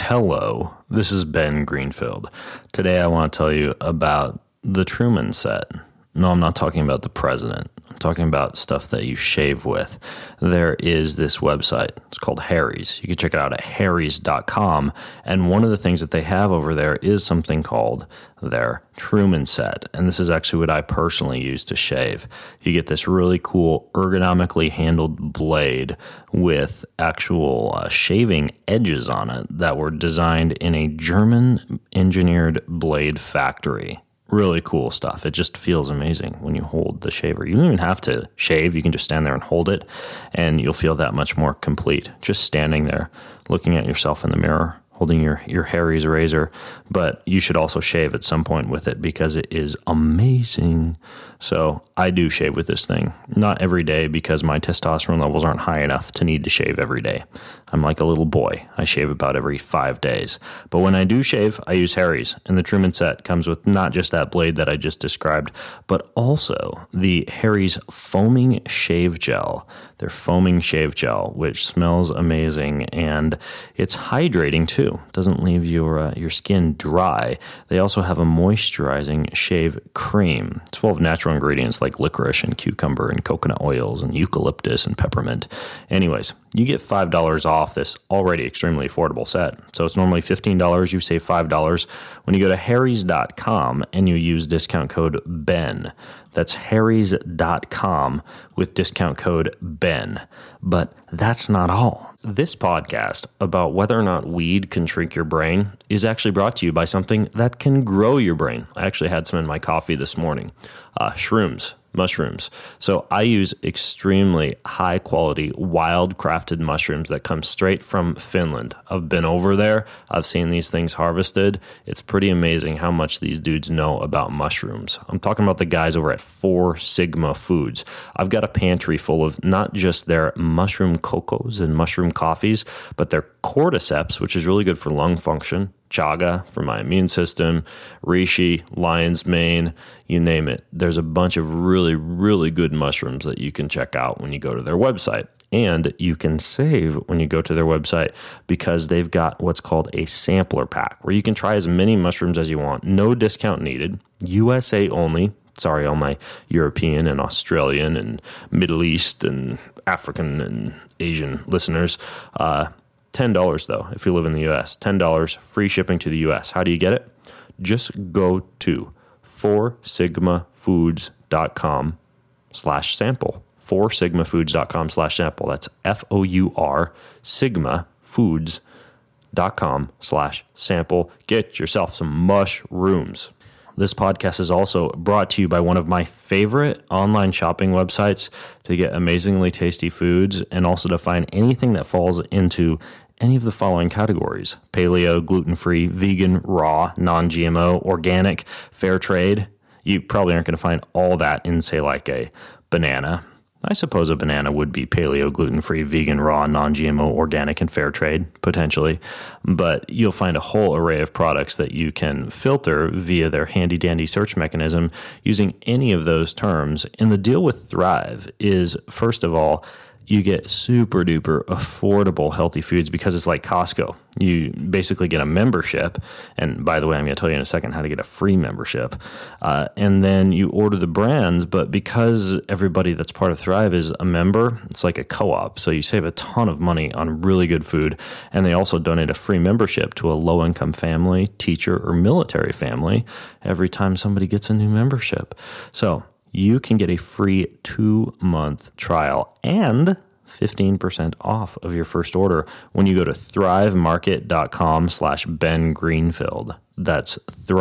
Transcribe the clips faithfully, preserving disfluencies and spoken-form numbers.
Hello, this is Ben Greenfield. Today I want to tell you about the Truman Set. No, I'm not talking about the president. I'm talking about stuff that you shave with. There is this website. It's called Harry's. You can check it out at harrys dot com. And one of the things that they have over there is something called their Truman Set. And this is actually what I personally use to shave. You get this really cool ergonomically handled blade with actual uh, shaving edges on it that were designed in a German engineered blade factory. Really cool stuff. It just feels amazing when you hold the shaver. You don't even have to shave. You can just stand there and hold it, and you'll feel that much more complete. Just standing there, looking at yourself in the mirror, holding your, your Harry's razor. But you should also shave at some point with it because it is amazing. So I do shave with this thing. Not every day because my testosterone levels aren't high enough to need to shave every day. I'm like a little boy. I shave about every five days. But when I do shave, I use Harry's. And the Truman Set comes with not just that blade that I just described, but also the Harry's Foaming Shave Gel. Their Foaming Shave Gel, which smells amazing, and it's hydrating too. Doesn't leave your uh, your skin dry. They also have a moisturizing shave cream. It's full of natural ingredients like licorice and cucumber and coconut oils and eucalyptus and peppermint. Anyways, you get five dollars off this already extremely affordable set. So it's normally fifteen dollars. You save five dollars when you go to harrys dot com and you use discount code Ben. That's harrys dot com with discount code Ben. But that's not all. This podcast about whether or not weed can shrink your brain is actually brought to you by something that can grow your brain. I actually had some in my coffee this morning. Uh, shrooms. Mushrooms. So I use extremely high quality, wild crafted mushrooms that come straight from Finland. I've been over there. I've seen these things harvested. It's pretty amazing how much these dudes know about mushrooms. I'm talking about the guys over at Four Sigma Foods. I've got a pantry full of not just their mushroom cocos and mushroom coffees, but their cordyceps, which is really good for lung function, chaga for my immune system, reishi, lion's mane, you name it. There's a bunch of really, really good mushrooms that you can check out when you go to their website. And you can save when you go to their website because they've got what's called a sampler pack where you can try as many mushrooms as you want. No discount needed. U S A only. Sorry, all my European and Australian and Middle East and African and Asian listeners. Uh, ten dollars though, if you live in the U S. ten dollars, free shipping to the U S. How do you get it? Just go to four sigma foods dot com slash sample. four sigma foods dot com slash sample. That's F O U R sigma foods dot com slash sample. Get yourself some mushrooms. This podcast is also brought to you by one of my favorite online shopping websites to get amazingly tasty foods and also to find anything that falls into any of the following categories: paleo, gluten-free, vegan, raw, non-G M O, organic, fair trade. You probably aren't going to find all that in, say, like a banana. I suppose a banana would be paleo, gluten-free, vegan, raw, non-G M O, organic, and fair trade, potentially. But you'll find a whole array of products that you can filter via their handy-dandy search mechanism using any of those terms. And the deal with Thrive is, first of all, you get super duper affordable healthy foods because it's like Costco. You basically get a membership. And by the way, I'm going to tell you in a second how to get a free membership. Uh, and then you order the brands. But because everybody that's part of Thrive is a member, it's like a co-op. So you save a ton of money on really good food. And they also donate a free membership to a low-income family, teacher, or military family every time somebody gets a new membership. So you can get a free two-month trial and fifteen percent off of your first order when you go to thrivemarket.com slash Ben Greenfield. That's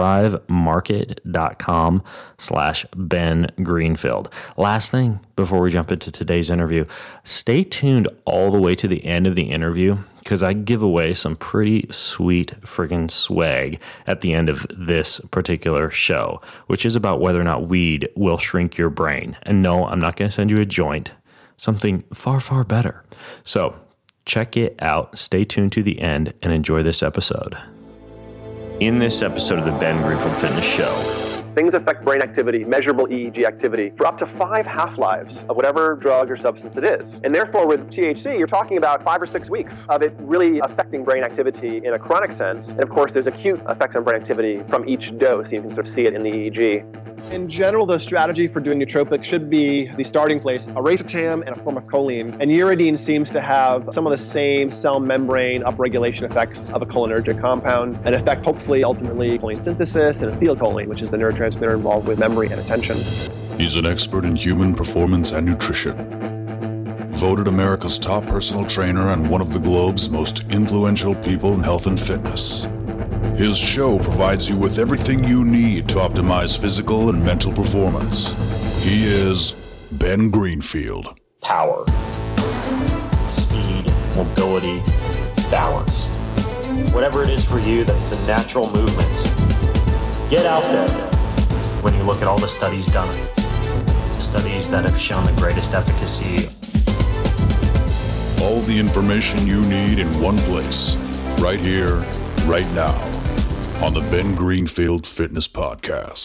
thrivemarket.com slash Ben Greenfield. Last thing before we jump into today's interview, stay tuned all the way to the end of the interview because I give away some pretty sweet friggin' swag at the end of this particular show, which is about whether or not weed will shrink your brain. And no, I'm not going to send you a joint, something far, far better. So check it out. Stay tuned to the end and enjoy this episode. In this episode of the Ben Greenfield Fitness Show, Things affect brain activity, measurable E E G activity, for up to five half-lives of whatever drug or substance it is. And therefore, with T H C, you're talking about five or six weeks of it really affecting brain activity in a chronic sense. And of course, there's acute effects on brain activity from each dose. You can sort of see it in the E E G. In general, the strategy for doing nootropics should be the starting place, a racetam and a form of choline. And uridine seems to have some of the same cell membrane upregulation effects of a cholinergic compound and affect, hopefully, ultimately, choline synthesis and acetylcholine, which is the neurotransmitter involved with memory and attention. He's an expert in human performance and nutrition. Voted America's top personal trainer and one of the globe's most influential people in health and fitness. His show provides you with everything you need to optimize physical and mental performance. He is Ben Greenfield. Power, speed, mobility, balance. Whatever it is for you, that's the natural movement. Get out there. When you look at all the studies done, studies that have shown the greatest efficacy. All the information you need in one place, right here, right now, on the Ben Greenfield Fitness Podcast.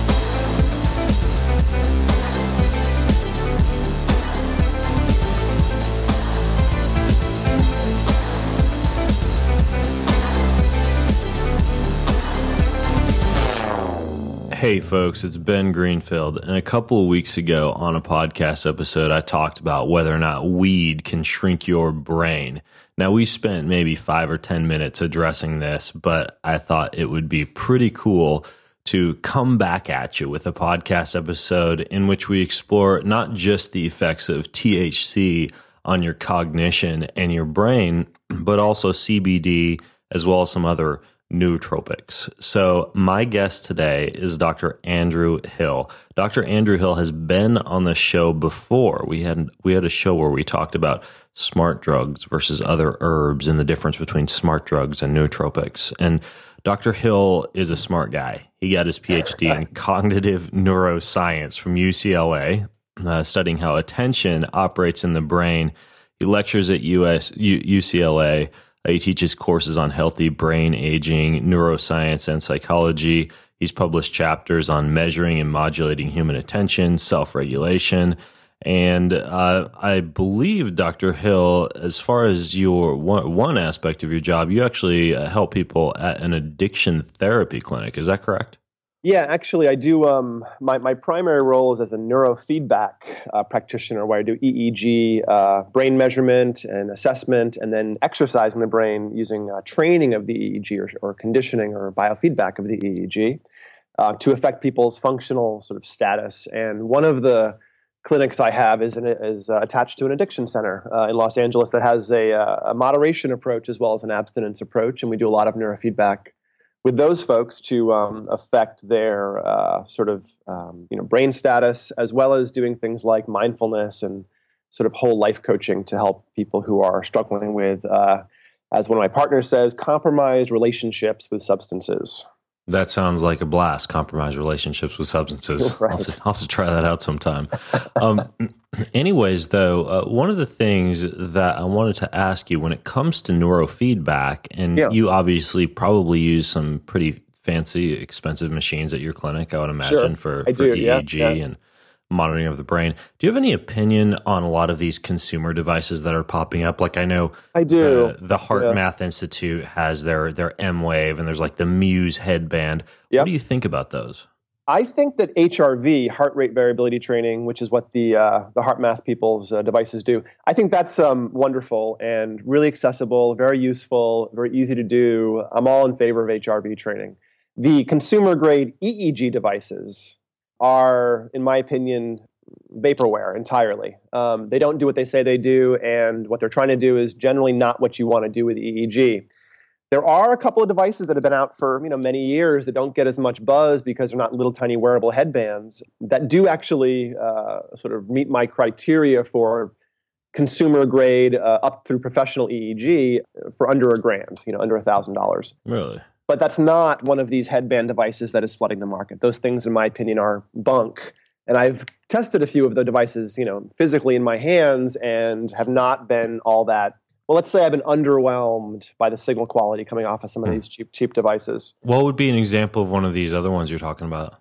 Hey folks, it's Ben Greenfield, and a couple of weeks ago on a podcast episode, I talked about whether or not weed can shrink your brain. Now, we spent maybe five or ten minutes addressing this, but I thought it would be pretty cool to come back at you with a podcast episode in which we explore not just the effects of T H C on your cognition and your brain, but also C B D as well as some other nootropics. So my guest today is Doctor Andrew Hill. Doctor Andrew Hill has been on the show before. We had we had a show where we talked about smart drugs versus other herbs and the difference between smart drugs and nootropics. And Doctor Hill is a smart guy. He got his P H D in cognitive neuroscience from U C L A, uh, studying how attention operates in the brain. He lectures at U S U, U C L A. He teaches courses on healthy brain aging, neuroscience, and psychology. He's published chapters on measuring and modulating human attention, self-regulation. And uh, I believe, Doctor Hill, as far as your one, one aspect of your job, you actually uh, help people at an addiction therapy clinic. Is that correct? Yeah, actually, I do. Um, my, my primary role is as a neurofeedback uh, practitioner, where I do E E G, uh, brain measurement and assessment, and then exercise in the brain using uh, training of the E E G or, or conditioning or biofeedback of the E E G uh, to affect people's functional sort of status. And one of the clinics I have is, an, is uh, attached to an addiction center uh, in Los Angeles that has a, a moderation approach as well as an abstinence approach, and we do a lot of neurofeedback with those folks to um, affect their uh, sort of um, you know brain status, as well as doing things like mindfulness and sort of whole life coaching to help people who are struggling with, uh, as one of my partners says, compromised relationships with substances. That sounds like a blast, compromised relationships with substances. Right. I'll, have to, I'll have to try that out sometime. Um, anyways, though, uh, one of the things that I wanted to ask you when it comes to neurofeedback, and yeah. you obviously probably use some pretty fancy, expensive machines at your clinic, I would imagine, sure. for, I for do, E E G yeah, yeah. and monitoring of the brain. Do you have any opinion on a lot of these consumer devices that are popping up? Like I know I do. The, the Heart yeah. Math Institute has their their M-Wave, and there's like the Muse headband. Yep. What do you think about those? I think that H R V, heart rate variability training, which is what the uh, the Heart Math people's uh, devices do, I think that's um, wonderful and really accessible, very useful, very easy to do. I'm all in favor of H R V training. The consumer-grade E E G devices are, in my opinion, vaporware entirely. Um, they don't do what they say they do, and what they're trying to do is generally not what you want to do with E E G. There are a couple of devices that have been out for you know many years that don't get as much buzz because they're not little tiny wearable headbands that do actually uh, sort of meet my criteria for consumer grade uh, up through professional E E G for under a grand, you know, under a thousand dollars. Really? But that's not one of these headband devices that is flooding the market. Those things, in my opinion, are bunk. And I've tested a few of the devices, you know, physically in my hands and have not been all that. Well, let's say I've been underwhelmed by the signal quality coming off of some of these cheap, cheap devices. What would be an example of one of these other ones you're talking about?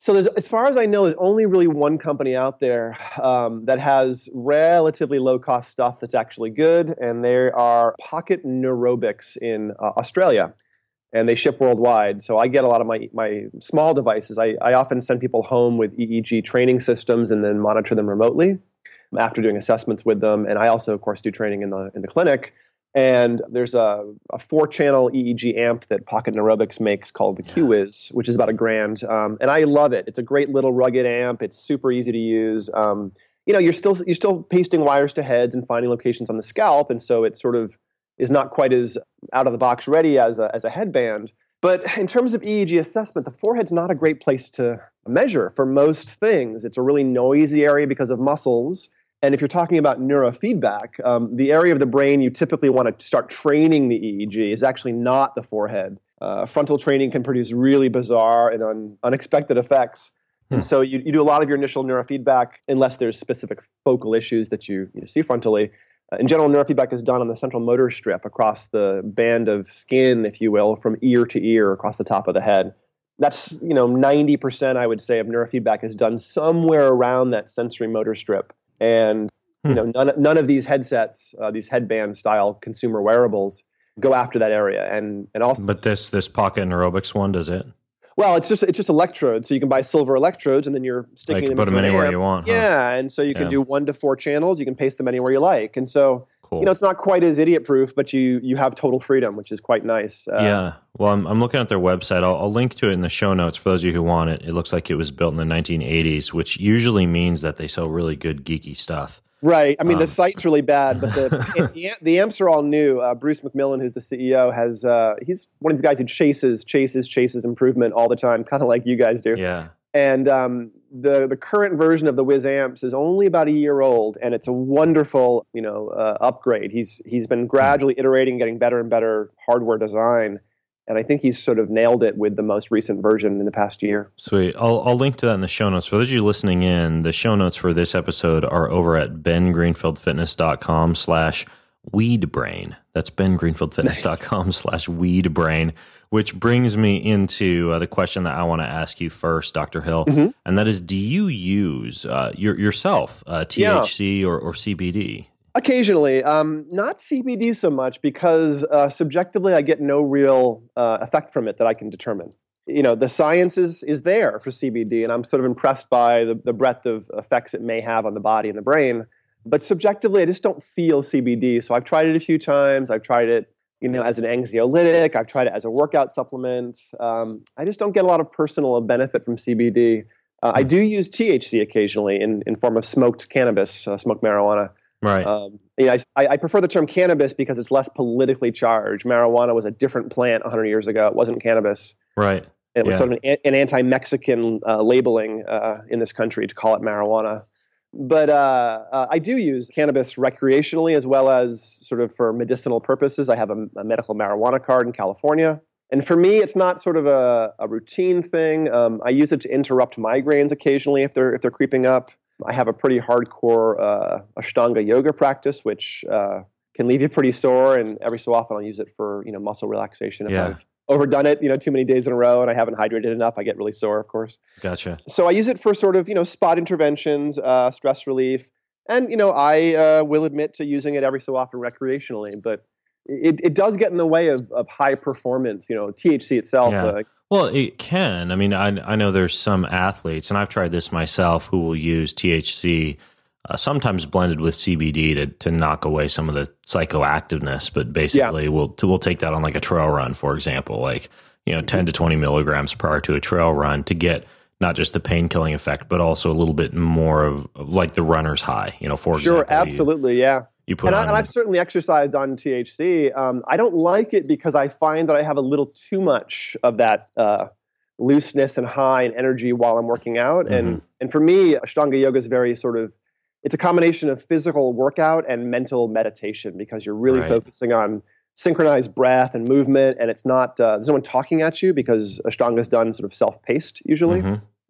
So there's, as far as I know, there's only really one company out there um, that has relatively low-cost stuff that's actually good, and they are Pocket Neurobics in uh, Australia, and they ship worldwide. So I get a lot of my my small devices. I, I often send people home with E E G training systems and then monitor them remotely after doing assessments with them. And I also, of course, do training in the in the clinic. And there's a, a four-channel E E G amp that Pocket Neurobics makes called the Q-Wiz, which is about a grand. Um, and I love it. It's a great little rugged amp. It's super easy to use. Um, you know, you're still you're still pasting wires to heads and finding locations on the scalp, and so it sort of is not quite as out of the box ready as a, as a headband. But in terms of E E G assessment, the forehead's not a great place to measure for most things. It's a really noisy area because of muscles. And if you're talking about neurofeedback, um, the area of the brain you typically want to start training the E E G is actually not the forehead. Uh, frontal training can produce really bizarre and un- unexpected effects. Hmm. And so you, you do a lot of your initial neurofeedback unless there's specific focal issues that you, you see frontally. Uh, in general, neurofeedback is done on the central motor strip across the band of skin, if you will, from ear to ear across the top of the head. That's, you know, ninety percent, I would say, of neurofeedback is done somewhere around that sensory motor strip. And you know, none, none of these headsets, uh, these headband-style consumer wearables, go after that area. And and also, but this this Pocket Neurobics one, does it? Well, it's just it's just electrodes, so you can buy silver electrodes, and then you're sticking like, them put into them an anywhere amp. you want. Huh? Yeah, and so you can yeah. do one to four channels. You can paste them anywhere you like, and so cool. you know it's not quite as idiot-proof, but you you have total freedom, which is quite nice. Uh, yeah. Well, I'm I'm looking at their website. I'll, I'll link to it in the show notes for those of you who want it. It looks like it was built in the nineteen eighties, which usually means that they sell really good geeky stuff. Right. I mean, um, the site's really bad, but the the, the amps are all new. Uh, Bruce McMillan, who's the C E O, has uh, he's one of these guys who chases, chases, chases improvement all the time, kind of like you guys do. Yeah. And um, the the current version of the Wiz amps is only about a year old, and it's a wonderful, you know, uh, upgrade. He's he's been gradually iterating, getting better and better hardware design. And I think he's sort of nailed it with the most recent version in the past year. Sweet. I'll I'll link to that in the show notes. For those of you listening in, the show notes for this episode are over at bengreenfieldfitness.com slash weedbrain. That's bengreenfieldfitness.com nice. slash weedbrain, which brings me into uh, the question that I want to ask you first, Doctor Hill. Mm-hmm. And that is, do you use uh, your, yourself uh, T H C yeah. or, or C B D? Occasionally, um, not C B D so much because uh, subjectively I get no real uh, effect from it that I can determine. You know, the science is, is there for C B D, and I'm sort of impressed by the, the breadth of effects it may have on the body and the brain. But subjectively, I just don't feel C B D. So I've tried it a few times. I've tried it, you know, as an anxiolytic. I've tried it as a workout supplement. Um, I just don't get a lot of personal benefit from C B D. Uh, I do use T H C occasionally in in form of smoked cannabis, uh, smoked marijuana. Right. Um, you know, I, I prefer the term cannabis because it's less politically charged. Marijuana was a different plant one hundred years ago. It wasn't cannabis. Right. It was yeah. sort of an, an anti-Mexican uh, labeling uh, in this country to call it marijuana. But uh, uh, I do use cannabis recreationally as well as sort of for medicinal purposes. I have a, a medical marijuana card in California. And for me, it's not sort of a, a routine thing. Um, I use it to interrupt migraines occasionally if they're if they're creeping up. I have a pretty hardcore uh, Ashtanga yoga practice, which uh, can leave you pretty sore. And every so often, I'll use it for you know muscle relaxation. If yeah. I've overdone it, you know, too many days in a row, and I haven't hydrated enough, I get really sore, of course. Gotcha. So I use it for sort of you know spot interventions, uh, stress relief, and you know I uh, will admit to using it every so often recreationally, but it, it does get in the way of, of high performance. You know, T H C itself. Yeah. Uh, Well, it can. I mean, I, I know there's some athletes, and I've tried this myself, who will use T H C, uh, sometimes blended with C B D to to knock away some of the psychoactiveness. But basically, yeah. we'll we'll take that on like a trail run, for example, like you know, mm-hmm. ten to twenty milligrams prior to a trail run to get not just the pain killing effect, but also a little bit more of, of like the runner's high. You know, for sure, example, absolutely, you, yeah. You put and, on, I, and I've certainly exercised on T H C. Um, I don't like it because I find that I have a little too much of that uh, looseness and high and energy while I'm working out. Mm-hmm. And and for me, Ashtanga yoga is very sort of, it's a combination of physical workout and mental meditation because you're really right. focusing on synchronized breath and movement. And it's not, uh, there's no one talking at you because Ashtanga is done sort of self-paced usually. Mm-hmm.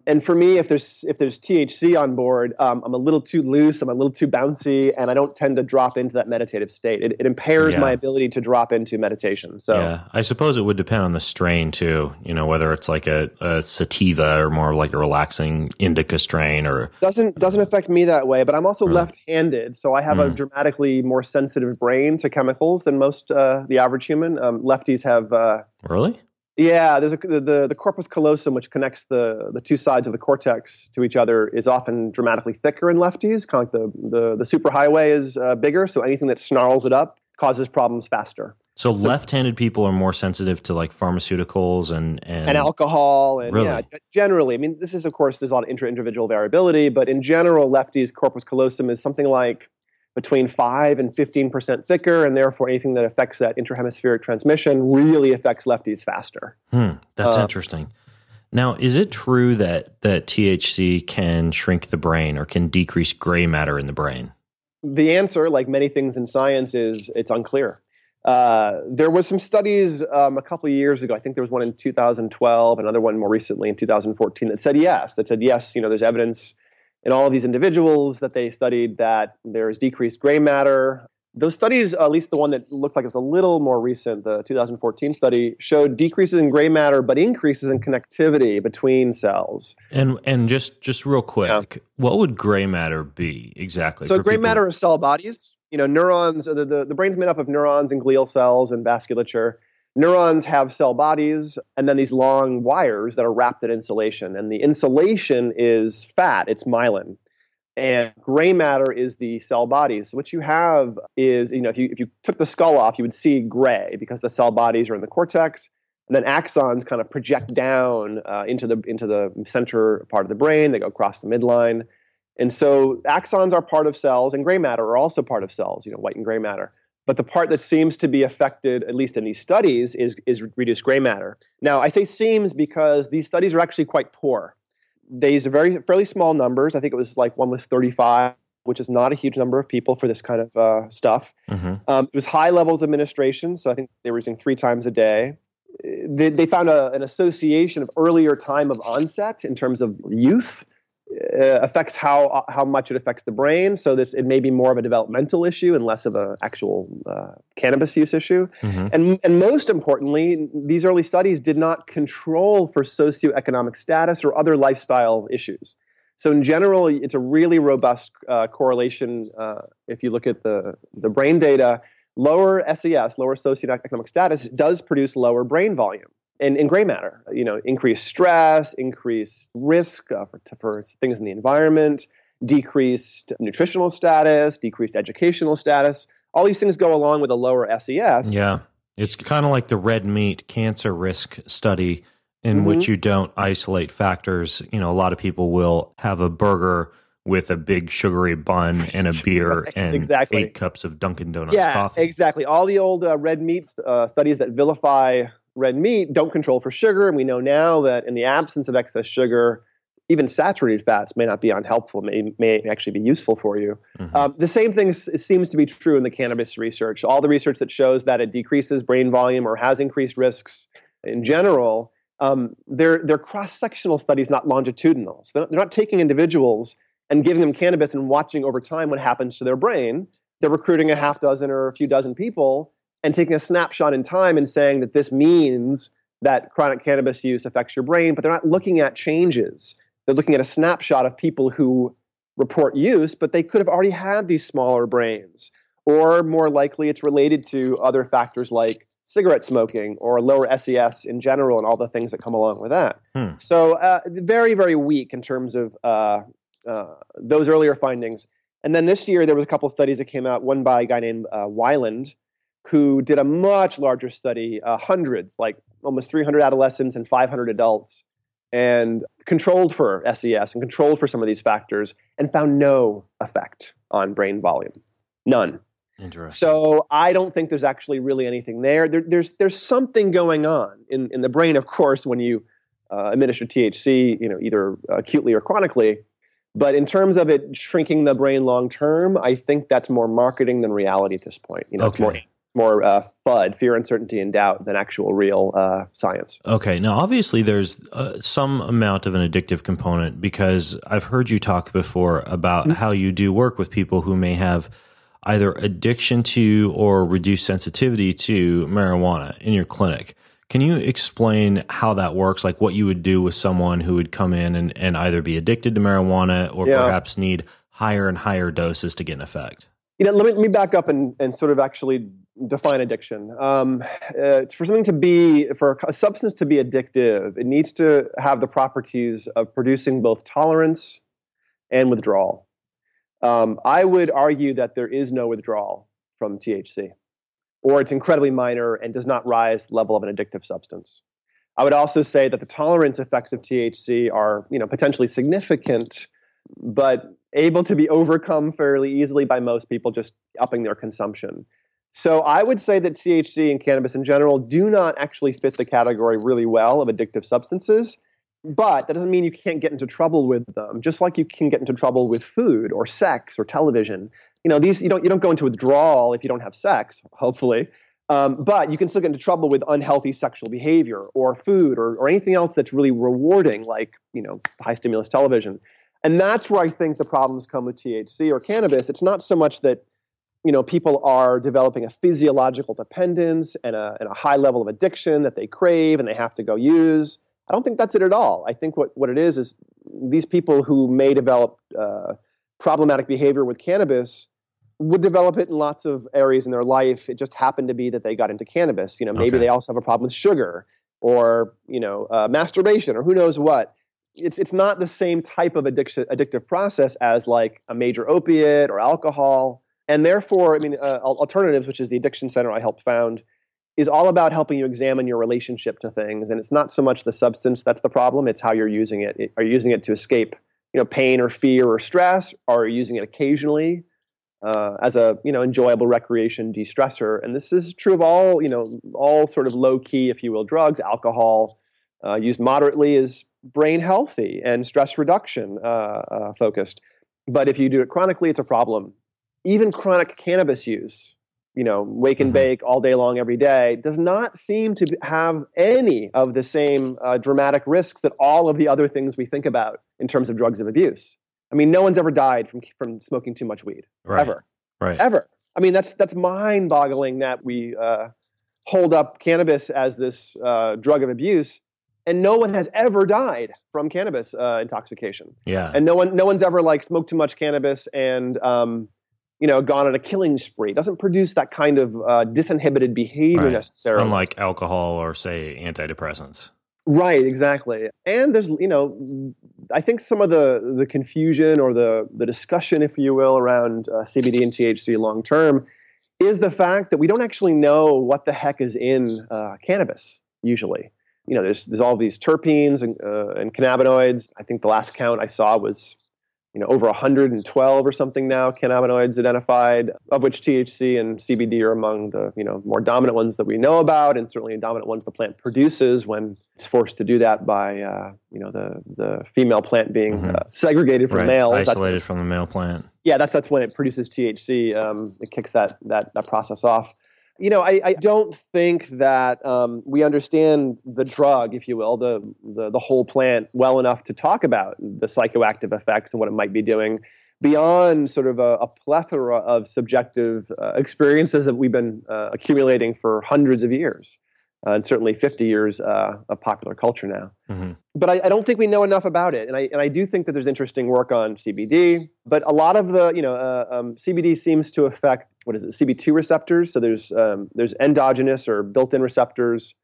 And for me, if there's if there's T H C on board, um, I'm a little too loose, I'm a little too bouncy, and I don't tend to drop into that meditative state. It, it impairs Yeah. my ability to drop into meditation. So Yeah, I suppose it would depend on the strain too. You know, whether it's like a, a sativa or more like a relaxing indica strain, or doesn't doesn't affect me that way. But I'm also Really? left-handed, so I have a Mm. dramatically more sensitive brain to chemicals than most uh, the average human. Um, lefties have. Uh, really. Yeah, there's a, the, the the corpus callosum, which connects the the two sides of the cortex to each other, is often dramatically thicker in lefties. Kind of like the the, the superhighway is uh, bigger, so anything that snarls it up causes problems faster. So, left-handed people are more sensitive to like pharmaceuticals and and, And alcohol, and Really? yeah, g- generally, I mean, this is of course there's a lot of intra-individual variability, but in general, lefties' corpus callosum is something like between five and fifteen percent thicker, and therefore anything that affects that intrahemispheric transmission really affects lefties faster. Hmm, that's Uh, interesting. Now, is it true that that T H C can shrink the brain or can decrease gray matter in the brain? The answer, like many things in science, is it's unclear. Uh, there was some studies um, a couple of years ago. I think there was one in two thousand twelve, another one more recently in two thousand fourteen that said yes. That said yes. You know, there's evidence in all of these individuals that they studied that there's decreased gray matter. Those studies, at least the one that looked like it was a little more recent, the two thousand fourteen study, showed decreases in gray matter but increases in connectivity between cells. And and just just real quick, what would gray matter be exactly? So for gray people- matter are cell bodies. You know, neurons, the, the, the brain's made up of neurons and glial cells and vasculature. Neurons have cell bodies and then these long wires that are wrapped in insulation. And the insulation is fat, it's myelin. And gray matter is the cell bodies. So what you have is, you know, if you, if you took the skull off, you would see gray because the cell bodies are in the cortex. And then axons kind of project down uh, into the into the center part of the brain. They go across the midline. And so axons are part of cells, and gray matter are also part of cells, you know, white and gray matter. But the part that seems to be affected, at least in these studies, is, is reduced gray matter. Now, I say seems because these studies are actually quite poor. They used very fairly small numbers. I think it was like one was thirty-five, which is not a huge number of people for this kind of uh, stuff. Mhm. Um, it was high levels of administration, so I think they were using three times a day. They, they found a, an association of earlier time of onset in terms of youth. Uh, affects how how much it affects the brain. So this it may be more of a developmental issue and less of an actual uh, cannabis use issue. Mhm. And and most importantly, these early studies did not control for socioeconomic status or other lifestyle issues. So in general, it's a really robust uh, correlation. Uh, if you look at the the brain data, lower S E S, lower socioeconomic status, does produce lower brain volume. And, and gray matter, you know, increased stress, increased risk uh, for, for things in the environment, decreased nutritional status, decreased educational status. All these things go along with a lower S E S. Yeah, it's kind of like the red meat cancer risk study, in which you don't isolate factors. You know, a lot of people will have a burger with a big sugary bun and a beer Right, and exactly. eight cups of Dunkin' Donuts Yeah, coffee. exactly. All the old uh, red meat uh, studies that vilify red meat don't control for sugar. And we know now that in the absence of excess sugar, even saturated fats may not be unhelpful, may, may actually be useful for you. Mhm. Um, the same thing s- seems to be true in the cannabis research. All the research that shows that it decreases brain volume or has increased risks in general, um, they're, they're cross-sectional studies, not longitudinal. So they're, they're not taking individuals and giving them cannabis and watching over time what happens to their brain. They're recruiting a half dozen or a few dozen people and taking a snapshot in time and saying that this means that chronic cannabis use affects your brain, but they're not looking at changes. They're looking at a snapshot of people who report use, but they could have already had these smaller brains. Or more likely, it's related to other factors like cigarette smoking or lower S E S in general and all the things that come along with that. Hmm. So uh, very, very weak in terms of uh, uh, those earlier findings. And then this year, there was a couple of studies that came out, one by a guy named uh, Weiland, who did a much larger study, uh, hundreds, like almost three hundred adolescents and five hundred adults, and controlled for S E S and controlled for some of these factors and found no effect on brain volume. None. Interesting. So I don't think there's actually really anything there. there there's, there's something going on in, in the brain, of course, when you uh, administer T H C, you know, either acutely or chronically. But in terms of it shrinking the brain long term, I think that's more marketing than reality at this point. You know, it's more Okay. more uh, FUD, fear, uncertainty, and doubt, than actual real uh, science. Okay. Now, obviously, there's uh, some amount of an addictive component, because I've heard you talk before about mm-hmm. how you do work with people who may have either addiction to or reduced sensitivity to marijuana in your clinic. Can you explain how that works? Like what you would do with someone who would come in and, and either be addicted to marijuana or yeah. perhaps need higher and higher doses to get an effect? You know, let me, let me back up and, and sort of actually define addiction. Um, uh, for something to be, for a substance to be addictive, it needs to have the properties of producing both tolerance and withdrawal. Um, I would argue that there is no withdrawal from T H C, or it's incredibly minor and does not rise to the level of an addictive substance. I would also say that the tolerance effects of T H C are, you know, potentially significant, but able to be overcome fairly easily by most people just upping their consumption. So I would say that T H C and cannabis in general do not actually fit the category really well of addictive substances, but that doesn't mean you can't get into trouble with them, just like you can get into trouble with food or sex or television. You know, these you don't you don't go into withdrawal if you don't have sex, hopefully, um, but you can still get into trouble with unhealthy sexual behavior or food or, or anything else that's really rewarding, like, you know, high stimulus television. And that's where I think the problems come with T H C or cannabis. It's not so much that, you know, people are developing a physiological dependence and a, and a high level of addiction that they crave and they have to go use. I don't think that's it at all. I think what, what it is is these people who may develop uh, problematic behavior with cannabis would develop it in lots of areas in their life. It just happened to be that they got into cannabis. You know, maybe okay. they also have a problem with sugar or, you know, uh, masturbation or who knows what. It's it's not the same type of addiction, addictive process as like a major opiate or alcohol. And therefore, I mean, uh, Alternatives, which is the addiction center I helped found, is all about helping you examine your relationship to things. And it's not so much the substance that's the problem, it's how you're using it. it are you using it to escape, you know, pain or fear or stress? Or are you using it occasionally uh, as a, you know, enjoyable recreation de-stressor? And this is true of all, you know, all sort of low-key, if you will, drugs. Alcohol uh, used moderately is brain healthy and stress reduction uh, uh, focused. But if you do it chronically, it's a problem. Even chronic cannabis use, you know, wake and bake all day long every day, does not seem to have any of the same uh, dramatic risks that all of the other things we think about in terms of drugs of abuse. I mean, no one's ever died from from smoking too much weed, right. ever, right? Ever. I mean, that's that's mind-boggling that we uh, hold up cannabis as this uh, drug of abuse, and no one has ever died from cannabis uh, intoxication. Yeah, and no one no one's ever like smoked too much cannabis and um, you know, gone on a killing spree. It doesn't produce that kind of uh, disinhibited behavior right. necessarily. Unlike alcohol or, say, antidepressants. Right, exactly. And there's, you know, I think some of the, the confusion or the, the discussion, if you will, around uh, C B D and T H C long term is the fact that we don't actually know what the heck is in uh, cannabis, usually. You know, there's there's all these terpenes and, uh, and cannabinoids. I think the last count I saw was, you know, over one hundred twelve or something now, cannabinoids identified, of which T H C and C B D are among the, you know, more dominant ones that we know about, and certainly dominant ones the plant produces when it's forced to do that by, uh, you know, the the female plant being mm-hmm. uh, segregated from right. males. Isolated that's, from the male plant. Yeah, that's that's when it produces T H C. Um, it kicks that that that process off. You know, I, I don't think that um, we understand the drug, if you will, the, the the whole plant well enough to talk about the psychoactive effects and what it might be doing beyond sort of a, a plethora of subjective uh, experiences that we've been uh, accumulating for hundreds of years. Uh, and certainly fifty years uh, of popular culture now. Mm-hmm. But I, I don't think we know enough about it. And I and I do think that there's interesting work on C B D. But a lot of the, you know, uh, um, C B D seems to affect, what is it, C B two receptors. So there's um, there's endogenous or built-in receptors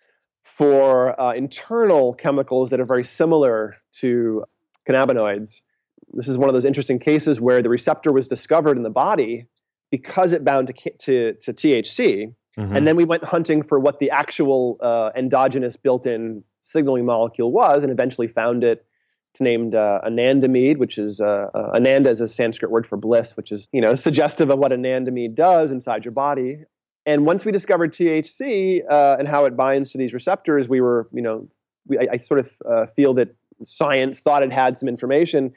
for uh, internal chemicals that are very similar to cannabinoids. This is one of those interesting cases where the receptor was discovered in the body because it bound to to, to T H C. Mm-hmm. And then we went hunting for what the actual uh, endogenous built-in signaling molecule was, and eventually found it. It's named uh, anandamide, which is uh, uh, ananda is a Sanskrit word for bliss, which is, you know, suggestive of what anandamide does inside your body. And once we discovered T H C uh, and how it binds to these receptors, we were, you know, we, I, I sort of uh, feel that science thought it had some information.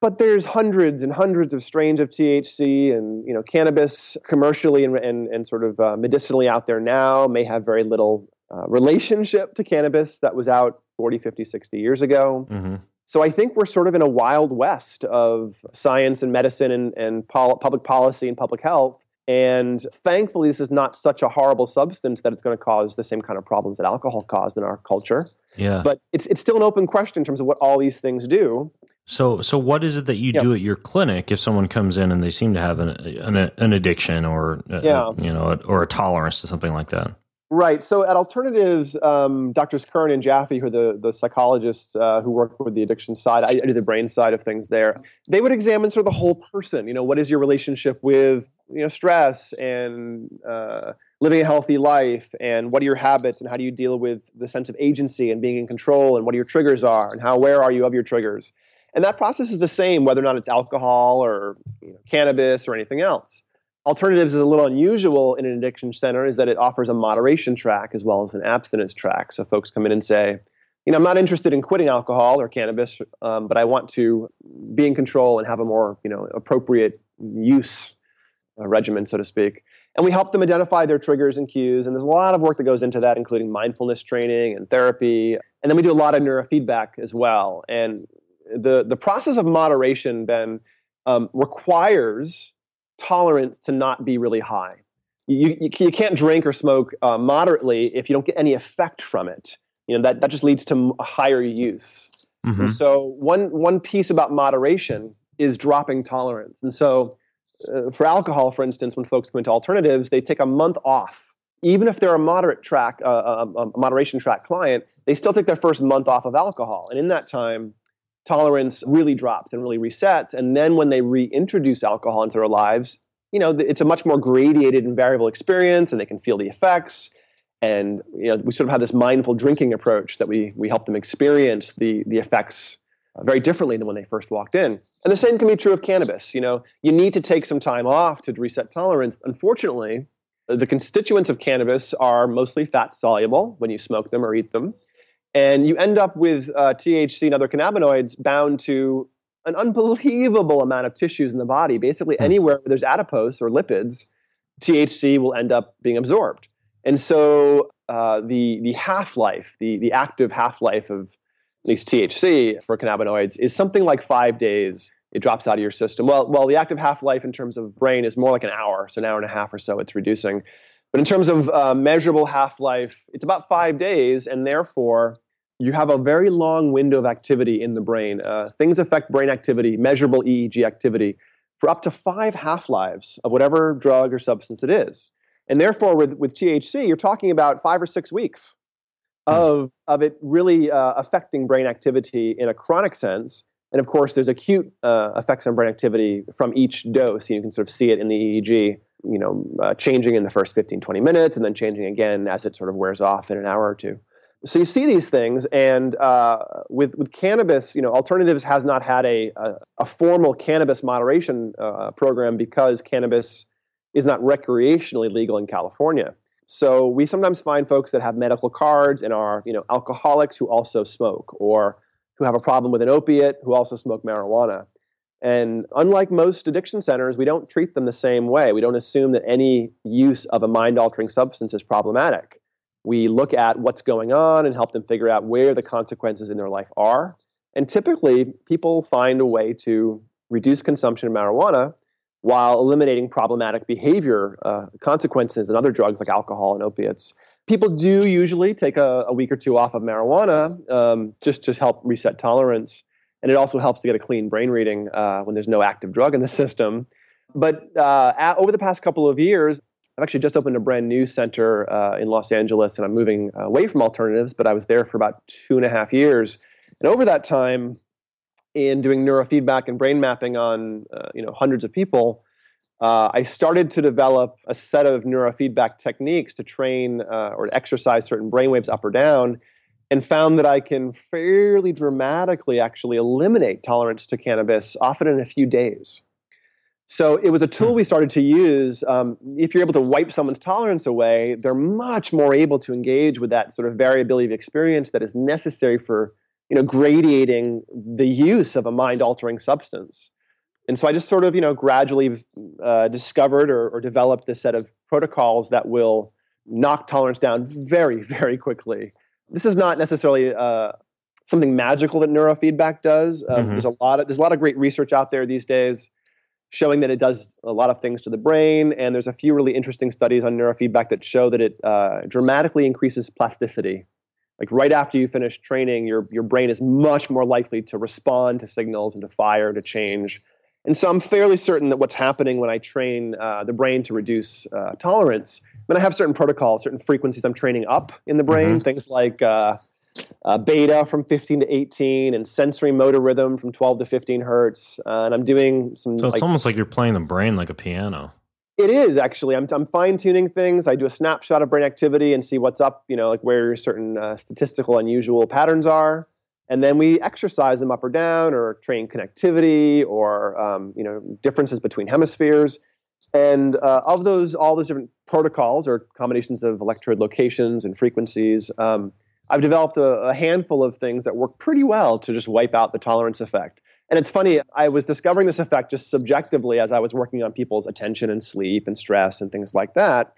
But there's hundreds and hundreds of strains of T H C, and you know, cannabis commercially and, and, and sort of uh, medicinally out there now may have very little uh, relationship to cannabis that was out forty, fifty, sixty years ago. Mm-hmm. So I think we're sort of in a wild west of science and medicine and, and pol- public policy and public health. And thankfully, this is not such a horrible substance that it's going to cause the same kind of problems that alcohol caused in our culture. Yeah. But it's it's still an open question in terms of what all these things do. So, so what is it that you yeah. do at your clinic if someone comes in and they seem to have an an, an addiction or yeah. a, you know or a tolerance to something like that? Right. So at Alternatives, um, Doctors Kern and Jaffe, who are the, the psychologists uh, who work with the addiction side, I, I do the brain side of things there. They would examine sort of the whole person. You know, what is your relationship with, you know, stress and uh, living a healthy life, and what are your habits, and how do you deal with the sense of agency and being in control, and what your triggers are, and how aware are you of your triggers? And that process is the same whether or not it's alcohol or you know, cannabis or anything else. Alternatives is a little unusual in an addiction center is that it offers a moderation track as well as an abstinence track. So folks come in and say, you know, I'm not interested in quitting alcohol or cannabis, um, but I want to be in control and have a more, you know, appropriate use uh, regimen, so to speak. And we help them identify their triggers and cues. And there's a lot of work that goes into that, including mindfulness training and therapy. And then we do a lot of neurofeedback as well. And the, the process of moderation, Ben, um, requires tolerance to not be really high. You, you, you can't drink or smoke uh, moderately if you don't get any effect from it. You know, that, that just leads to a higher use. Mm-hmm. And so one, one piece about moderation is dropping tolerance. And so uh, for alcohol, for instance, when folks come into Alternatives, they take a month off. Even if they're a moderate track, uh, a, a moderation track client, they still take their first month off of alcohol. And in that time, tolerance really drops and really resets. And then when they reintroduce alcohol into their lives, you know, it's a much more gradated and variable experience, and they can feel the effects. And you know, we sort of have this mindful drinking approach that we we help them experience the the effects very differently than when they first walked in. And the same can be true of cannabis. You know, you need to take some time off to reset tolerance. Unfortunately, the constituents of cannabis are mostly fat soluble when you smoke them or eat them. And you end up with uh, T H C and other cannabinoids bound to an unbelievable amount of tissues in the body. Basically, anywhere where there's adipose or lipids, T H C will end up being absorbed. And so uh, the the half-life, the, the active half-life of at least T H C for cannabinoids is something like five days. It drops out of your system. Well, well, the active half-life in terms of brain is more like an hour, so an hour and a half or so it's reducing. But in terms of uh, measurable half-life, it's about five days, and therefore you have a very long window of activity in the brain. Uh, things affect brain activity, measurable E E G activity, for up to five half-lives of whatever drug or substance it is. And therefore, with, with T H C, you're talking about five or six weeks of, of it really uh, affecting brain activity in a chronic sense. And of course, there's acute uh, effects on brain activity from each dose. You can sort of see it in the E E G, you know, uh, changing in the first fifteen, twenty minutes, and then changing again as it sort of wears off in an hour or two. So you see these things, and uh, with with cannabis, you know, Alternatives has not had a a, a formal cannabis moderation uh, program because cannabis is not recreationally legal in California. So we sometimes find folks that have medical cards and are, you know, alcoholics who also smoke, or who have a problem with an opiate who also smoke marijuana. And unlike most addiction centers, we don't treat them the same way. We don't assume that any use of a mind-altering substance is problematic. We look at what's going on and help them figure out where the consequences in their life are. And typically, people find a way to reduce consumption of marijuana while eliminating problematic behavior uh, consequences in other drugs like alcohol and opiates. People do usually take a, a week or two off of marijuana um, just to help reset tolerance. And it also helps to get a clean brain reading uh, when there's no active drug in the system. But uh, at, over the past couple of years, I've actually just opened a brand new center uh, in Los Angeles, and I'm moving away from Alternatives, but I was there for about two and a half years. And over that time, in doing neurofeedback and brain mapping on uh, you know hundreds of people, uh, I started to develop a set of neurofeedback techniques to train uh, or to exercise certain brainwaves up or down, and found that I can fairly dramatically actually eliminate tolerance to cannabis, often in a few days. So it was a tool we started to use. Um, if you're able to wipe someone's tolerance away, they're much more able to engage with that sort of variability of experience that is necessary for you know, gradiating the use of a mind-altering substance. And so I just sort of, you know, gradually uh, discovered or, or developed this set of protocols that will knock tolerance down very, very quickly. This is not necessarily uh, something magical that neurofeedback does. Um, mm-hmm. There's a lot of there's a lot of great research out there these days showing that it does a lot of things to the brain, and there's a few really interesting studies on neurofeedback that show that it uh, dramatically increases plasticity. Like right after you finish training, your your brain is much more likely to respond to signals and to fire, to change. And so I'm fairly certain that what's happening when I train uh, the brain to reduce uh, tolerance, when I have certain protocols, certain frequencies I'm training up in the brain, mm-hmm. things like uh, uh, beta from fifteen to eighteen and sensory motor rhythm from twelve to fifteen hertz. Uh, and I'm doing some... So it's like, almost like you're playing the brain like a piano. It is, actually. I'm, I'm fine-tuning things. I do a snapshot of brain activity and see what's up, you know, like where certain uh, statistical unusual patterns are. And then we exercise them up or down or train connectivity or, um, you know, differences between hemispheres. And uh, of those, all those different protocols or combinations of electrode locations and frequencies, um, I've developed a, a handful of things that work pretty well to just wipe out the tolerance effect. And it's funny, I was discovering this effect just subjectively as I was working on people's attention and sleep and stress and things like that.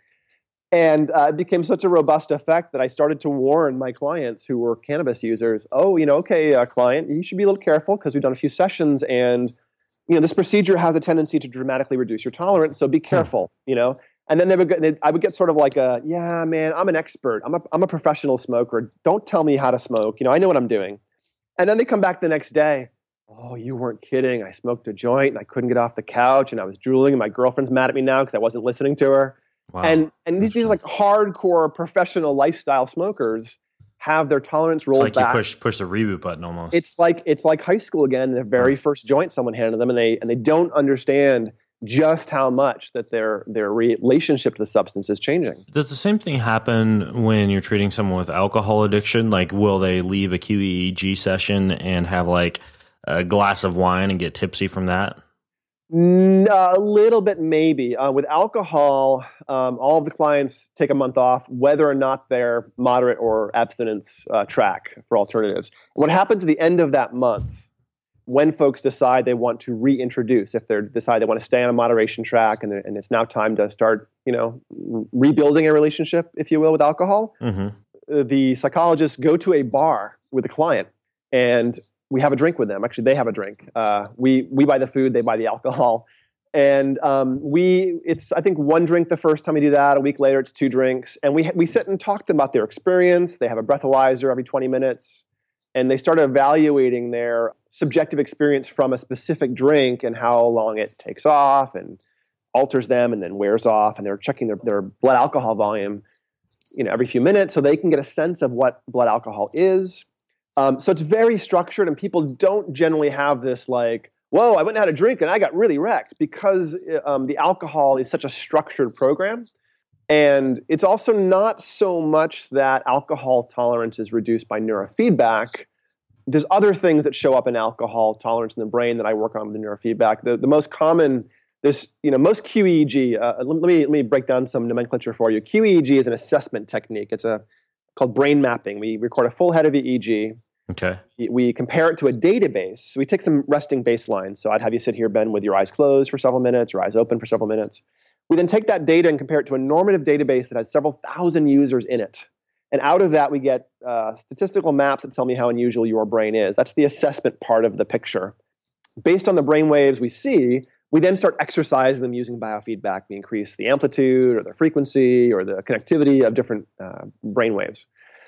And uh, it became such a robust effect that I started to warn my clients who were cannabis users, oh, you know, okay, uh, client, you should be a little careful because we've done a few sessions and, you know, this procedure has a tendency to dramatically reduce your tolerance, so be careful, hmm. you know. And then they would get, they, I would get sort of like a, yeah, man, I'm an expert. I'm a, I'm a professional smoker. Don't tell me how to smoke. You know, I know what I'm doing. And then they come back the next day. Oh, you weren't kidding. I smoked a joint and I couldn't get off the couch and I was drooling and my girlfriend's mad at me now because I wasn't listening to her. Wow. And and these, these like hardcore professional lifestyle smokers have their tolerance rolled back. It's like back. you push push the reboot button almost. It's like it's like high school again, the very first joint someone handed them and they and they don't understand just how much that their their relationship to the substance is changing. Does the same thing happen when you're treating someone with alcohol addiction? Like will they leave a Q E E G session and have like a glass of wine and get tipsy from that? No, a little bit maybe. Uh, with alcohol, um, all of the clients take a month off, whether or not they're moderate or abstinence uh, track for alternatives. What happens at the end of that month, when folks decide they want to reintroduce, if they decide they want to stay on a moderation track and, and it's now time to start, you know, rebuilding a relationship, if you will, with alcohol, mm-hmm. the psychologists go to a bar with the client and we have a drink with them. Actually, they have a drink. Uh, we we buy the food, they buy the alcohol, and um, we it's I think one drink the first time we do that. A week later, it's two drinks, and we we sit and talk to them about their experience. They have a breathalyzer every twenty minutes, and they start evaluating their subjective experience from a specific drink and how long it takes off and alters them and then wears off. And they're checking their their blood alcohol volume, you know, every few minutes, so they can get a sense of what blood alcohol is. Um, so it's very structured, and people don't generally have this like, whoa, I went and had a drink and I got really wrecked, because um, the alcohol is such a structured program. And it's also not so much that alcohol tolerance is reduced by neurofeedback. There's other things that show up in alcohol tolerance in the brain that I work on with the neurofeedback. The, the most common, this, you know, most Q E E G, uh, let, me, let me break down some nomenclature for you. Q E E G is an assessment technique. It's a called brain mapping. We record a full head of E E G. Okay. We compare it to a database. So we take some resting baselines. So I'd have you sit here, Ben, with your eyes closed for several minutes, your eyes open for several minutes. We then take that data and compare it to a normative database that has several thousand users in it. And out of that, we get uh, statistical maps that tell me how unusual your brain is. That's the assessment part of the picture. Based on the brain waves we see, we then start exercising them using biofeedback. We increase the amplitude or the frequency or the connectivity of different uh, brain waves.